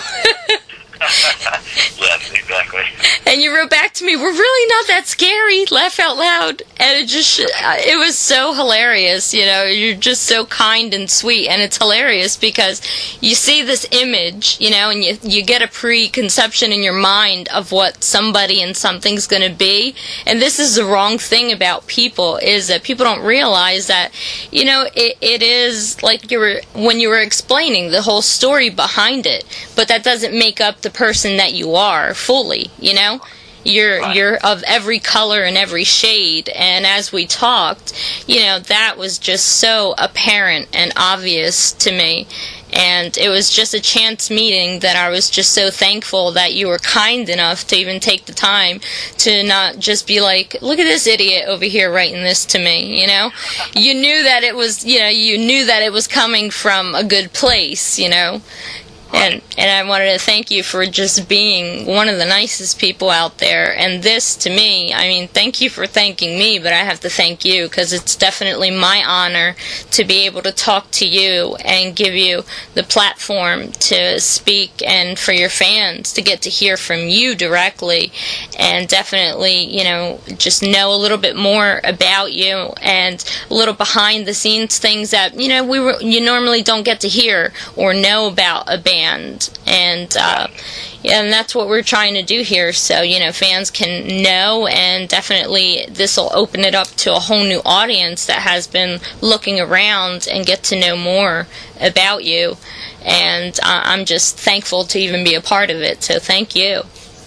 Yes, exactly. And you wrote back to me, "We're really not that scary," laugh out loud. And it was so hilarious, you're just so kind and sweet. And it's hilarious because you see this image, and you get a preconception in your mind of what somebody and something's going to be. And this is the wrong thing about people, is that people don't realize that, it is like when you were explaining the whole story behind it, but that doesn't make up the person that you are fully, You're of every color and every shade, and as we talked, that was just so apparent and obvious to me. And it was just a chance meeting that I was just so thankful that you were kind enough to even take the time to not just be like, look at this idiot over here writing this to me, you know? You knew that it was, you knew that it was coming from a good place, you know? And I wanted to thank you for just being one of the nicest people out there. And this, to me, I mean, thank you for thanking me, but I have to thank you because it's definitely my honor to be able to talk to you and give you the platform to speak and for your fans to get to hear from you directly and definitely, just know a little bit more about you and a little behind the scenes things that, you normally don't get to hear or know about a band. And that's what we're trying to do here, so fans can know, and definitely this will open it up to a whole new audience that has been looking around and get to know more about you. And I'm just thankful to even be a part of it, so thank you.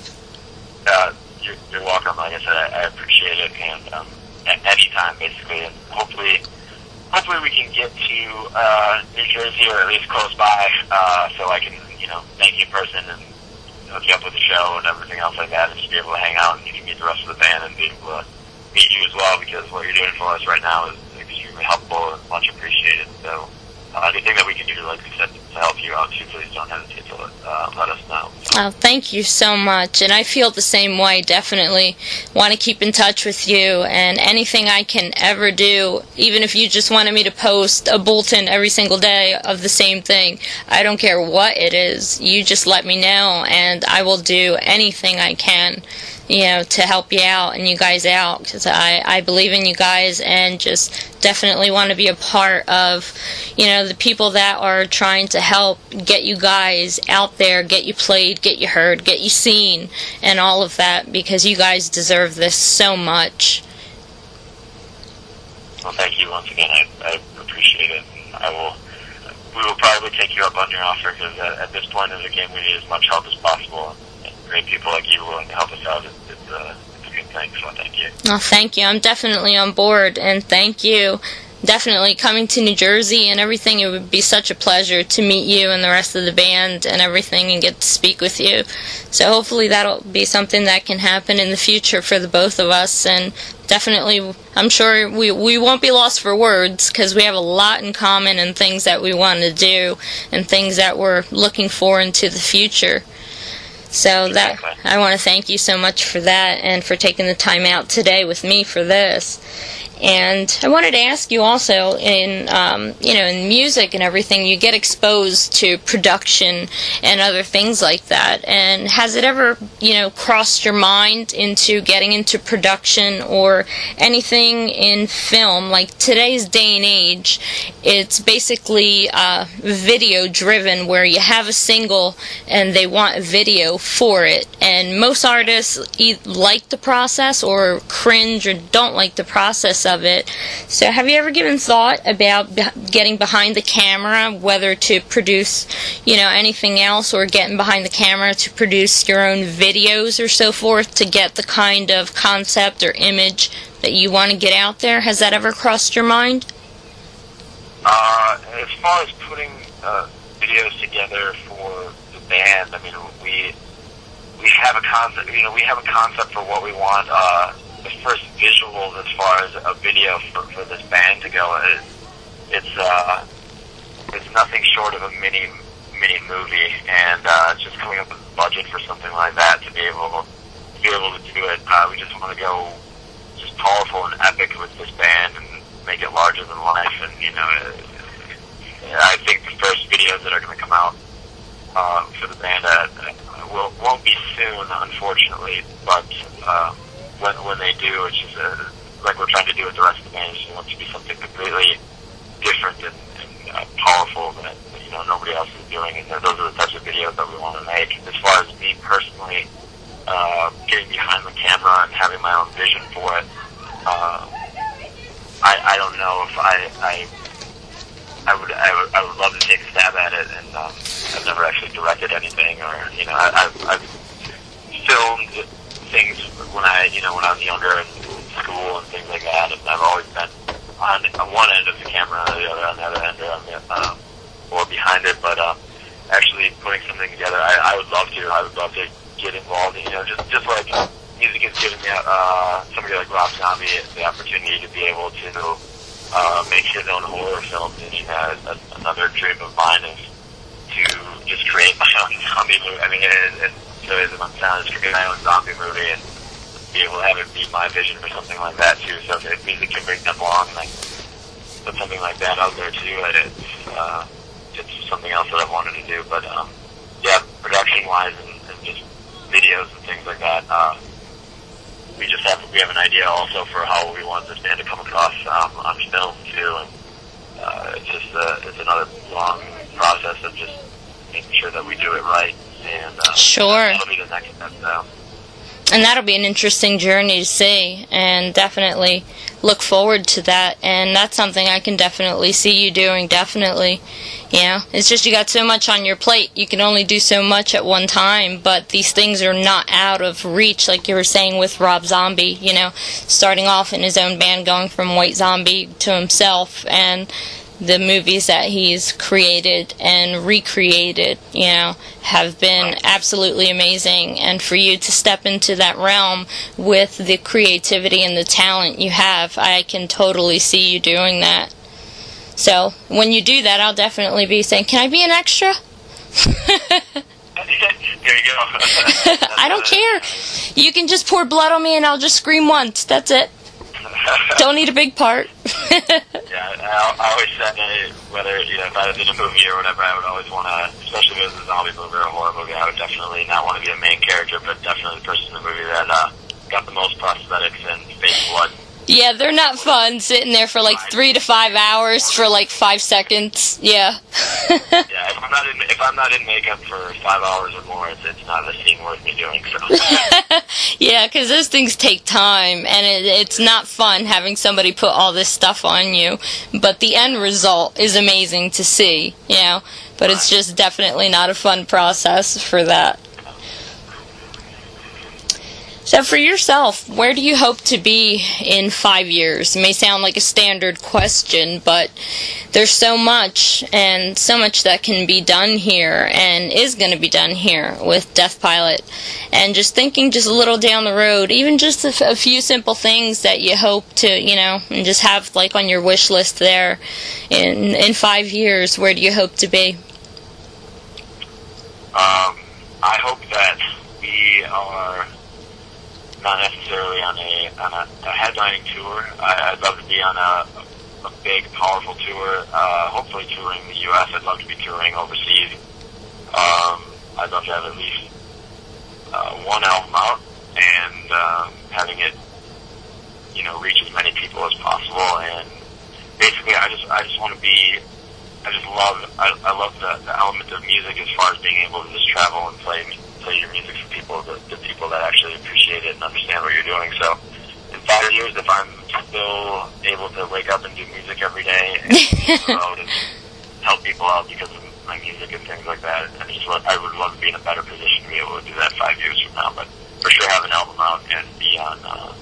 You're welcome. Like I said, I appreciate it, and anytime, basically, and hopefully we can get to New Jersey, or at least close by, so I can, thank you in person and hook you up with the show and everything else like that, and just be able to hang out and you can meet the rest of the band and be able to meet you as well, because what you're doing for us right now is extremely helpful and much appreciated. So anything that we can do, like we said, to help you out, too, please don't hesitate to let us know. Oh, thank you so much, and I feel the same way. Definitely want to keep in touch with you, and anything I can ever do, even if you just wanted me to post a bulletin every single day of the same thing, I don't care what it is, you just let me know, and I will do anything I can, to help you out and you guys out, because I believe in you guys and just definitely want to be a part of, the people that are trying to help get you guys out there, get you played, get you heard, get you seen, and all of that, because you guys deserve this so much. Well, thank you once again. I appreciate it. And we will probably take you up on your offer, because at this point in the game we need as much help as possible. Great people like you willing to help us out, it's a good thing, so thank you. Oh, thank you. I'm definitely on board, and thank you. Definitely coming to New Jersey and everything, it would be such a pleasure to meet you and the rest of the band and everything and get to speak with you. So hopefully that'll be something that can happen in the future for the both of us, and definitely I'm sure we won't be lost for words, because we have a lot in common and things that we want to do and things that we're looking for into the future. So exactly. that I want to thank you so much for that and for taking the time out today with me for this. And I wanted to ask you also, in in music and everything, you get exposed to production and other things like that. And has it ever, crossed your mind into getting into production or anything in film? Like today's day and age, it's basically video driven, where you have a single and they want a video for it. And most artists like the process or cringe or don't like the process of it. So have you ever given thought about getting behind the camera, whether to produce, anything else, or getting behind the camera to produce your own videos or so forth, to get the kind of concept or image that you want to get out there? Has that ever crossed your mind? As far as putting videos together for the band, I mean, we have a concept. We have a concept for what we want. The first visuals, as far as a video for this band to go, it's nothing short of a mini movie, and just coming up with a budget for something like that to be able to do it. We just want to go just powerful and epic with this band and make it larger than life. And I think the first videos that are going to come out for the band won't be soon, unfortunately, but when they do, it's just like we're trying to do with the rest of the band. It wants to be something completely different and powerful that nobody else is doing, and those are the types of videos that we want to make. As far as me personally, getting behind the camera and having my own vision for it, I don't know if I would love to take a stab at it, and I've never actually directed anything, or I've filmed things when I was younger in school and things like that, and I've always been on one end of the camera, or the other on the other end, or on or behind it, but actually putting something together, I would love to. I would love to get involved. You know, just like music has given me somebody like Rob Zombie the opportunity to be able to make his own horror films. And another dream of mine is to just create my own zombie movie. I mean, it so is I'm trying to create my own zombie movie and be able to have it be my vision or something like that too. So if music can bring them along, like put something like that out there too, and it's something else that I've wanted to do. But yeah, production wise and just videos and things like that. We have an idea also for how we want this band to come across on film too, and it's another long process of just making sure that we do it right. And sure, that'll be the next step now. And that'll be an interesting journey to see, and definitely look forward to that. And that's something I can definitely see you doing, definitely. You know, it's just you got so much on your plate. You can only do so much at one time, but these things are not out of reach, like you were saying with Rob Zombie, you know, starting off in his own band, going from White Zombie to himself, and the movies that he's created and recreated, you know, have been absolutely amazing. And for you to step into that realm with the creativity and the talent you have, I can totally see you doing that. So when you do that, I'll definitely be saying, can I be an extra? There you go. I don't care. You can just pour blood on me and I'll just scream once. That's it. Don't need a big part. Yeah, I always said that whether, if I did a movie or whatever, I would always want to, especially if it was a zombie movie or a horror movie, I would definitely not want to be a main character, but definitely the person in the movie that got the most prosthetics and fake blood. Yeah, they're not fun sitting there for like 3 to 5 hours for like 5 seconds. Yeah. Yeah, if I'm not in makeup for 5 hours or more, it's not a scene worth me doing. So. Yeah, because those things take time, and it's not fun having somebody put all this stuff on you. But the end result is amazing to see, you know. But it's just definitely not a fun process for that. So for yourself, where do you hope to be in 5 years? It may sound like a standard question, but there's so much, and so much that can be done here, and is going to be done here with Death Pilot. And just thinking just a little down the road, even just a few simple things that you hope to, and just have like on your wish list there. In 5 years, where do you hope to be? I hope that we are not necessarily on a headlining tour. I'd love to be on a big, powerful tour, hopefully touring the U.S. I'd love to be touring overseas. I'd love to have at least one album out and having it, reach as many people as possible. And basically, I just want to be. I love the element of music as far as being able to just travel and play your music for people, the people that actually appreciate it and understand what you're doing. So in 5 years, if I'm still able to wake up and do music every day and go out and help people out because of my music and things like that, I would love to be in a better position to be able to do that 5 years from now. But for sure, have an album out and be on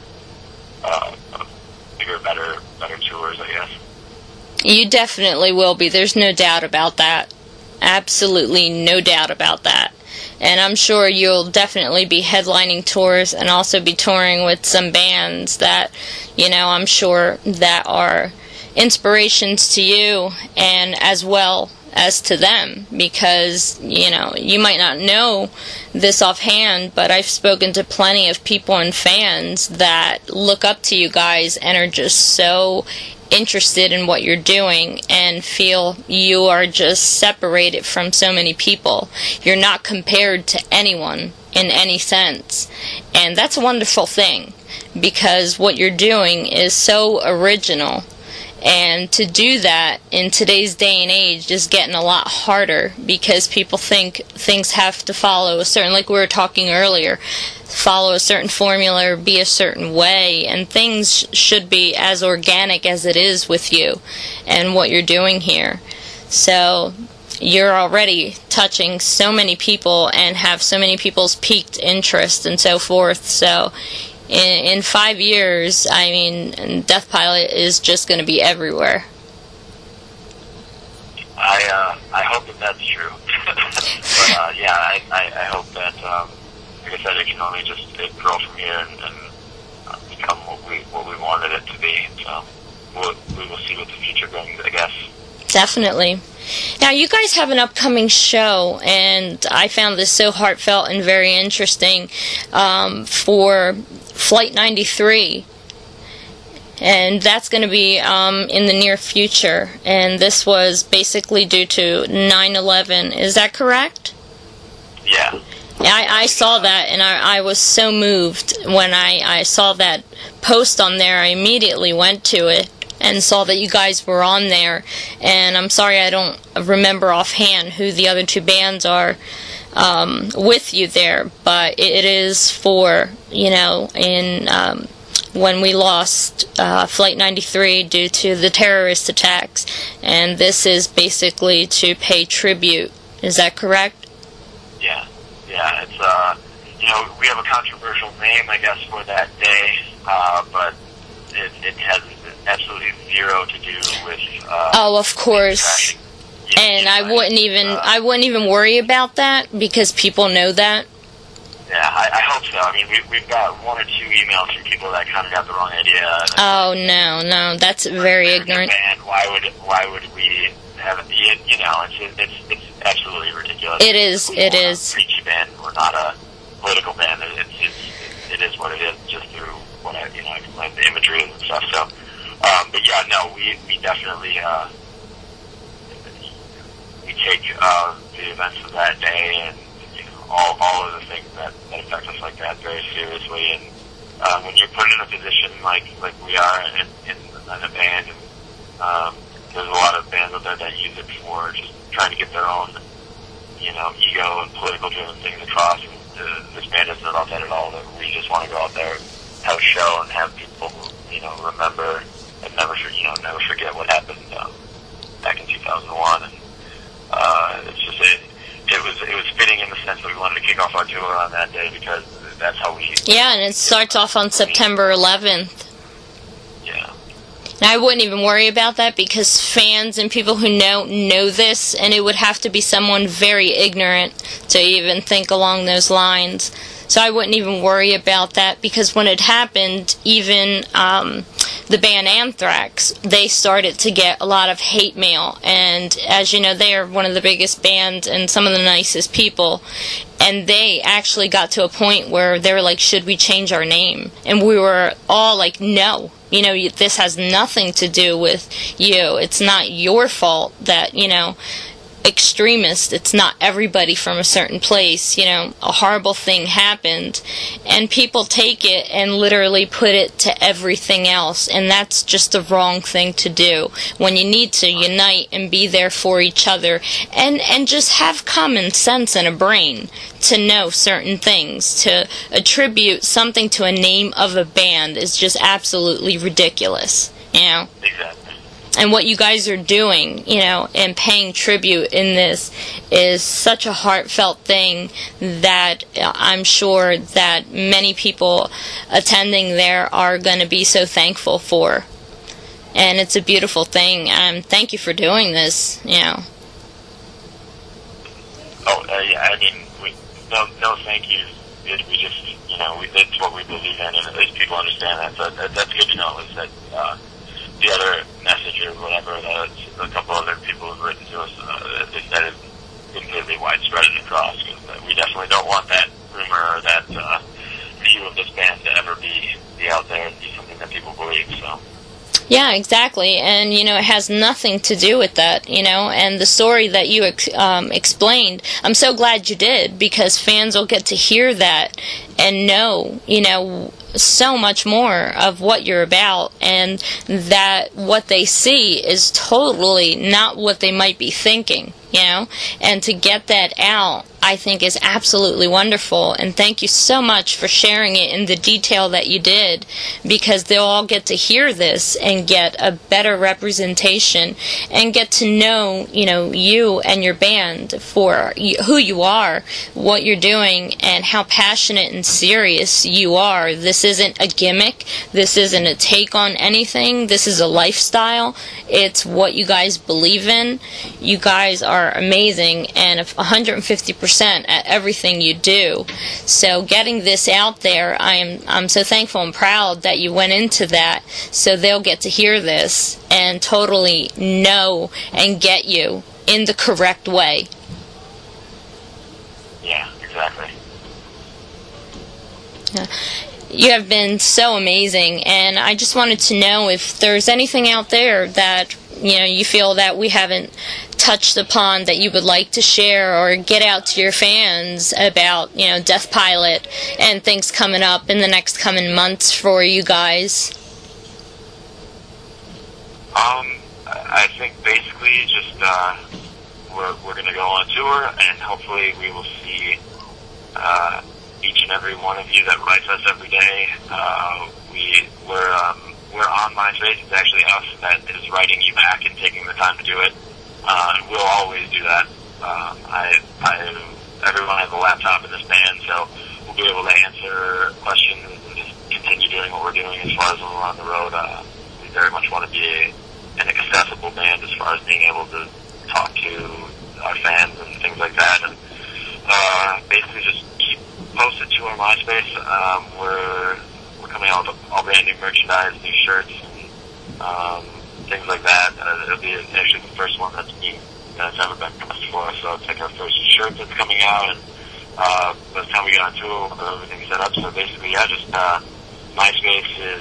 bigger, better tours, I guess. You definitely will be. There's no doubt about that. Absolutely no doubt about that. And I'm sure you'll definitely be headlining tours and also be touring with some bands that, I'm sure that are inspirations to you and as well as to them. Because, you might not know this offhand, but I've spoken to plenty of people and fans that look up to you guys and are just so interested in what you're doing and feel you are just separated from so many people. You're not compared to anyone in any sense. And that's a wonderful thing, because what you're doing is so original. And to do that in today's day and age is getting a lot harder, because people think things have to follow a certain, like we were talking earlier, follow a certain formula or be a certain way, and things should be as organic as it is with you and what you're doing here. So you're already touching so many people and have so many people's piqued interest and so forth. So in 5 years, Death Pilot is just going to be everywhere. I I hope that, like I said, it can only just grow from here and become what we wanted it to be. So we will see what the future brings, I guess. Definitely. Now, you guys have an upcoming show, and I found this so heartfelt and very interesting, for Flight 93. And that's going to be in the near future. And this was basically due to 9/11. Is that correct? Yeah. I saw that, and I was so moved when I saw that post on there. I immediately went to it and saw that you guys were on there. And I'm sorry I don't remember offhand who the other two bands are with you there, but it is for, when we lost Flight 93 due to the terrorist attacks, and this is basically to pay tribute. Is that correct? Yeah, it's, we have a controversial name, I guess, for that day, but it has absolutely zero to do with... oh, of course. And I wouldn't even worry about that, because people know that. Yeah, I hope so. I mean, we've got one or two emails from people that kind of got the wrong idea. Oh, no, that's very ignorant. And why would we have it? It's absolutely ridiculous. It is. We're not a preachy band. We're not a political band. It is what it is, just through what I explained, the imagery and stuff. So, but yeah, no, we definitely we take the events of that day and all of the things that affect us like that very seriously. And when you're put in a position like we are in a band, and there's a lot of bands out there that use it for just trying to get their own, ego and political driven things across. And this band isn't about that at all. We just want to go out there, have a show, and have people, remember and never forget what happened back in 2001. And it's just it was fitting in the sense that we wanted to kick off our tour on that day, because that's how we... Yeah, and it starts off on September 11th. Yeah. Now, I wouldn't even worry about that, because fans and people who know this, and it would have to be someone very ignorant to even think along those lines. So I wouldn't even worry about that, because when it happened, even the band Anthrax, they started to get a lot of hate mail. And as you know, they are one of the biggest bands and some of the nicest people. And they actually got to a point where they were like, should we change our name? And we were all like, no. This has nothing to do with you. It's not your fault that, extremist. It's not everybody from a certain place. A horrible thing happened, and people take it and literally put it to everything else, and that's just the wrong thing to do when you need to unite and be there for each other, and just have common sense and a brain to know certain things. To attribute something to a name of a band is just absolutely ridiculous. Exactly. And what you guys are doing, and paying tribute in this is such a heartfelt thing that I'm sure that many people attending there are going to be so thankful for. And it's a beautiful thing. Thank you for doing this, Oh, yeah, I mean, no thank yous. We just, it's what we believe in, and at least people understand that. So that's good to know, is that, the other message or whatever that a couple other people have written to us, that is completely widespread and across. Because we definitely don't want that rumor or that view of this band to ever be out there and be something that people believe. So. Yeah, exactly. And, it has nothing to do with that, and the story that you explained, I'm so glad you did, because fans will get to hear that and know, so much more of what you're about, and that what they see is totally not what they might be thinking, and to get that out, I think, is absolutely wonderful. And thank you so much for sharing it in the detail that you did, because they'll all get to hear this and get a better representation and get to know, you and your band for who you are, what you're doing, and how passionate and serious you are. This isn't a gimmick. This isn't a take on anything. This is a lifestyle. It's what you guys believe in. You guys are amazing, and 150% 100% at everything you do. So getting this out there, I'm so thankful and proud that you went into that, so they'll get to hear this and totally know and get you in the correct way. Yeah, exactly. Yeah. You have been so amazing, and I just wanted to know if there's anything out there that you feel that we haven't touched upon that you would like to share or get out to your fans about, Death Pilot and things coming up in the next coming months for you guys. I think basically just we're going to go on tour, and hopefully we will see each and every one of you that writes us every day. We're on MySpace. It's actually us that is writing you back and taking the time to do it. We'll always do that. Everyone has a laptop in this band, so we'll be able to answer questions and just continue doing what we're doing as far as when we're on the road. We very much want to be an accessible band as far as being able to talk to our fans and things like that. And basically just keep posted to our MySpace. We're coming out with all brand new merchandise, new shirts, and things like that. It'll be actually the first one that's ever been pressed for us. So it's like our first shirt that's coming out, and by the time we get on tour, we'll have everything set up. So basically, just MySpace is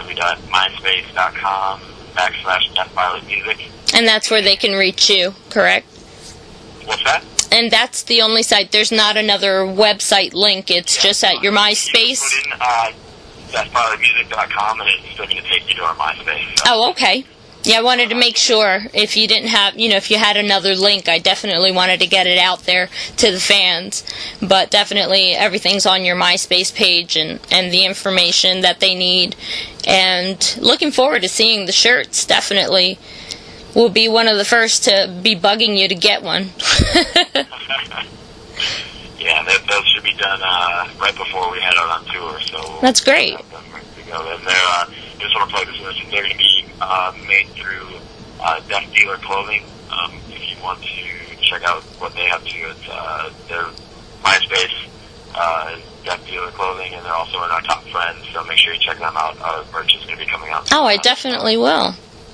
www.myspace.com/DeathPilotMusic. And that's where they can reach you, correct? What's that? And that's the only site. There's not another website link. It's just at your MySpace. Put in DeathPilotMusic.com, and it's still going to take you to our MySpace. So. Oh, okay. Yeah, I wanted to make sure if you didn't have, if you had another link, I definitely wanted to get it out there to the fans. But definitely everything's on your MySpace page and the information that they need. And looking forward to seeing the shirts, definitely. We'll be one of the first to be bugging you to get one. Yeah, those should be done right before we head out on tour. So that's great. I just want to plug this in. They're going to be made through Death Dealer Clothing. If you want to check out what they have to, it's their MySpace, Death Dealer Clothing, and they're also in our top friends. So make sure you check them out. Our merch is going to be coming out. Oh, I definitely will.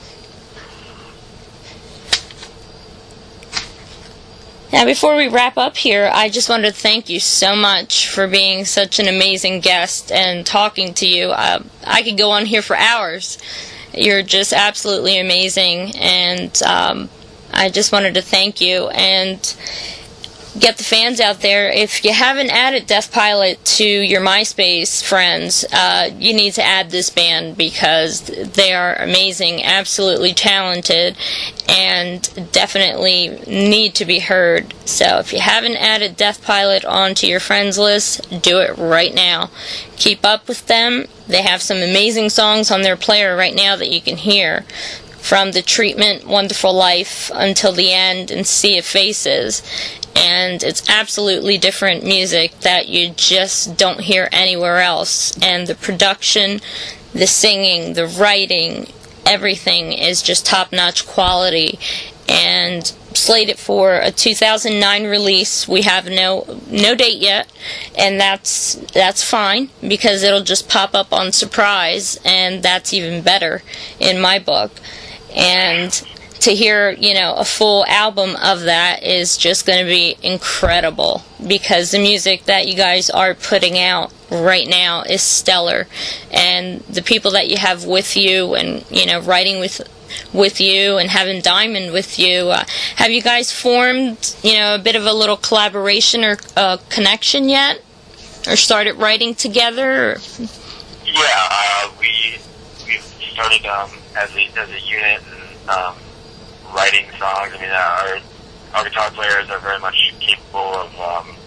Now, before we wrap up here, I just wanted to thank you so much for being such an amazing guest and talking to you. I could go on here for hours. You're just absolutely amazing, and I just wanted to thank you and get the fans out there. If you haven't added Death Pilot to your MySpace friends, you need to add this band because they are amazing, absolutely talented, and definitely need to be heard. So if you haven't added Death Pilot onto your friends list, do it right now. Keep up with them. They have some amazing songs on their player right now that you can hear. From The Treatment, Wonderful Life, Until the End, and Sea of Faces. And it's absolutely different music that you just don't hear anywhere else. And the production, the singing, the writing, everything is just top-notch quality. And slated for a 2009 release. We have no date yet, and that's fine because it'll just pop up on surprise, and that's even better in my book. And to hear, a full album of that is just going to be incredible because the music that you guys are putting out right now is stellar. And the people that you have with you and, writing with you and having Diamond with you, have you guys formed, a bit of a little collaboration or connection yet? Or started writing together? Yeah, we've started as a unit and writing songs. I mean, our guitar players are very much capable of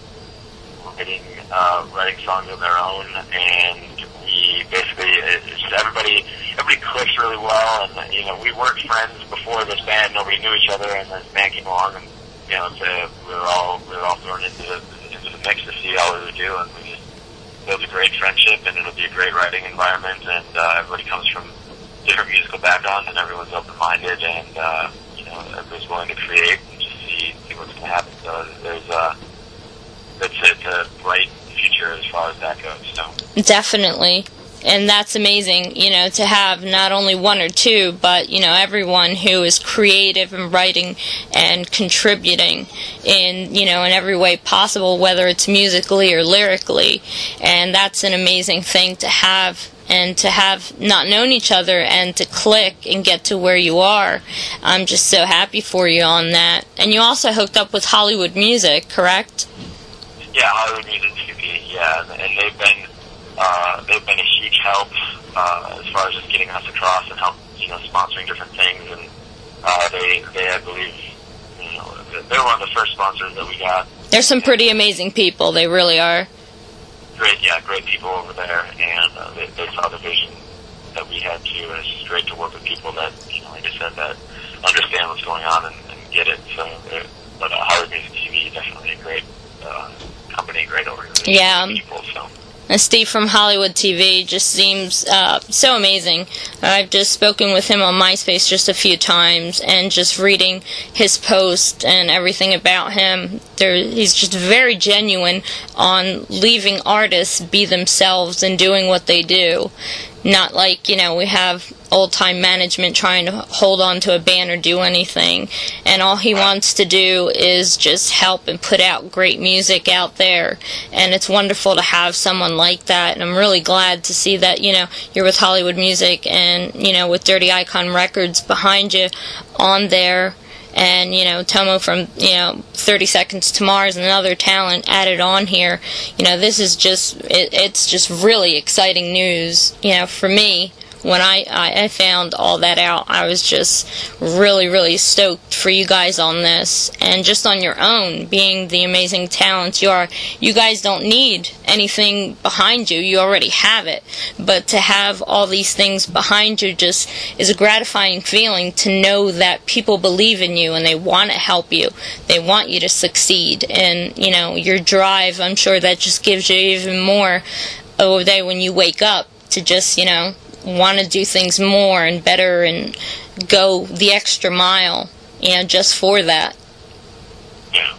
writing songs of their own, and we basically everybody clicks really well. And we weren't friends before this band; nobody knew each other, and this band came along, and we were all thrown into the mix to see how we would do, and we just built a great friendship, and it'll be a great writing environment, and everybody comes from different musical backgrounds, and everyone's open-minded, and everybody's willing to create and just see what's going to happen. So there's it's a bright future as far as that goes. So definitely. And that's amazing, to have not only one or two, but, everyone who is creative and writing and contributing in every way possible, whether it's musically or lyrically. And that's an amazing thing to have. And to have not known each other and to click and get to where you are. I'm just so happy for you on that. And you also hooked up with Hollywood Music, correct? Yeah, Hollywood Music TV, yeah. And they've been a huge help as far as just getting us across and help, sponsoring different things. And they I believe, they're one of the first sponsors that we got. There's some pretty amazing people. They really are. Great people over there, and they saw the vision that we had too. And it's just great to work with people that, like I said, that understand what's going on and get it. So, but Hollywood Music TV, definitely a great company, great organization. Yeah. People, so. And Steve from Hollywood TV just seems so amazing. I've just spoken with him on MySpace just a few times, and just reading his post and everything about him, he's just very genuine on leaving artists be themselves and doing what they do. Not like, we have old-time management trying to hold on to a band or do anything. And all he wants to do is just help and put out great music out there. And it's wonderful to have someone like that. And I'm really glad to see that, you're with Hollywood Music and, with Dirty Icon Records behind you on there. And, Tomo from, 30 Seconds to Mars and another talent added on here. This is just, it's just really exciting news, for me. When I found all that out, I was just really, really stoked for you guys on this. And just on your own, being the amazing talents you are, you guys don't need anything behind you. You already have it. But to have all these things behind you just is a gratifying feeling to know that people believe in you and they want to help you. They want you to succeed. And, your drive, I'm sure that just gives you even more over there when you wake up to just, want to do things more and better and go the extra mile, just for that. Yeah.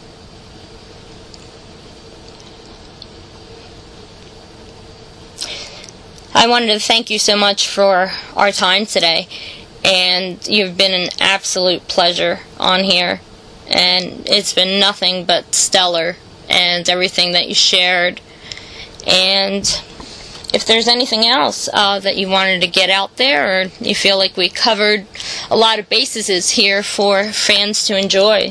I wanted to thank you so much for our time today, and you've been an absolute pleasure on here, and it's been nothing but stellar, and everything that you shared. And if there's anything else that you wanted to get out there, or you feel like we covered a lot of bases here for fans to enjoy.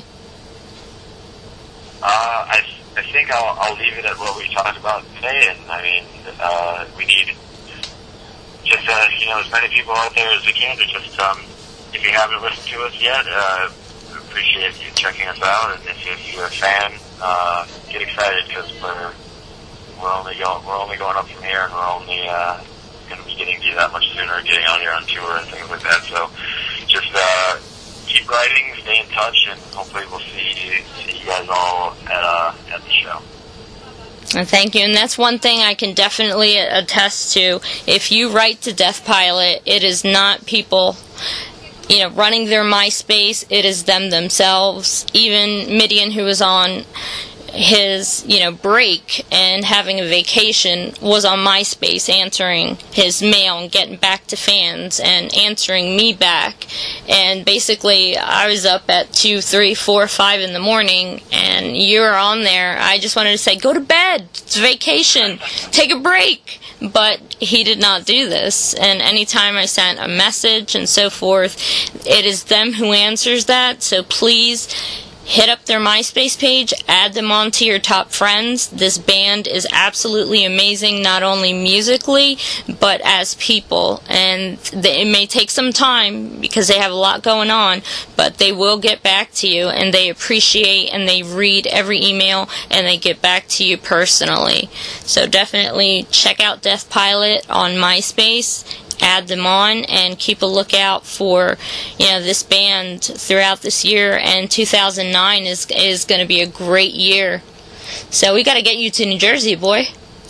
I think I'll leave it at what we talked about today, and I mean, we need just as many people out there as we can to just if you haven't listened to us yet, we appreciate you checking us out, and if you're a fan, get excited because we're only going up from here, and we're only going to be getting to you that much sooner, getting out here on tour and things like that. So just keep writing, stay in touch, and hopefully we'll see you guys all at the show. And thank you. And that's one thing I can definitely attest to. If you write to Death Pilot, it is not people running their MySpace. It is them themselves. Even Midian, who was on his, break and having a vacation, was on MySpace answering his mail and getting back to fans and answering me back. And basically, I was up at 2, 3, 4, 5 in the morning, and you were on there. I just wanted to say, go to bed. It's vacation. Take a break. But he did not do this. And anytime I sent a message and so forth, it is them who answers that. So please hit up their MySpace page, add them onto your top friends. This band is absolutely amazing, not only musically, but as people. And it may take some time because they have a lot going on, but they will get back to you, and they appreciate and they read every email, and they get back to you personally. So definitely check out Death Pilot on MySpace. Add them on and keep a lookout for this band throughout this year. And 2009 is going to be a great year. So we got to get you to New Jersey, boy.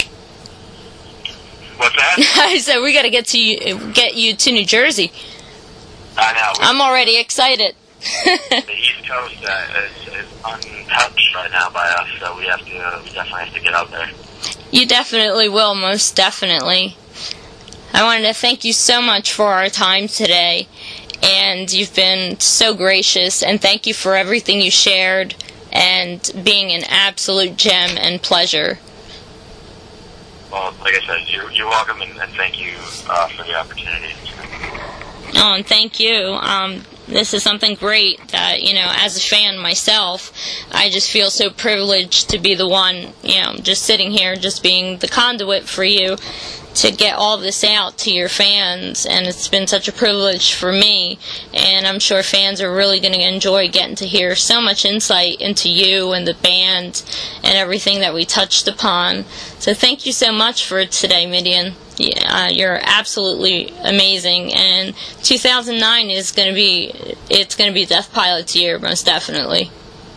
What's that? I said we got to get you to New Jersey. I know. I'm already excited. the East Coast is untouched right now by us, so we definitely have to get out there. You definitely will, most definitely. I wanted to thank you so much for our time today, and you've been so gracious, and thank you for everything you shared, and being an absolute gem and pleasure. Well, like I said, you're welcome, and thank you for the opportunity. Oh, and thank you. This is something great that, as a fan myself, I just feel so privileged to be the one, just sitting here, just being the conduit for you to get all this out to your fans, and it's been such a privilege for me, and I'm sure fans are really going to enjoy getting to hear so much insight into you and the band and everything that we touched upon. So thank you so much for today, Midian. You're absolutely amazing, and 2009 is going to be Death Pilot's year, most definitely.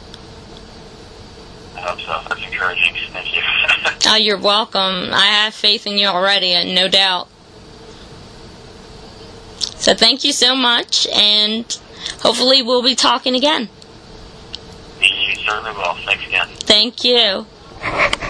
I hope so. That's encouraging. Thank you. You're welcome. I have faith in you already, no doubt. So thank you so much, and hopefully we'll be talking again. We certainly will. Thanks again. Thank you.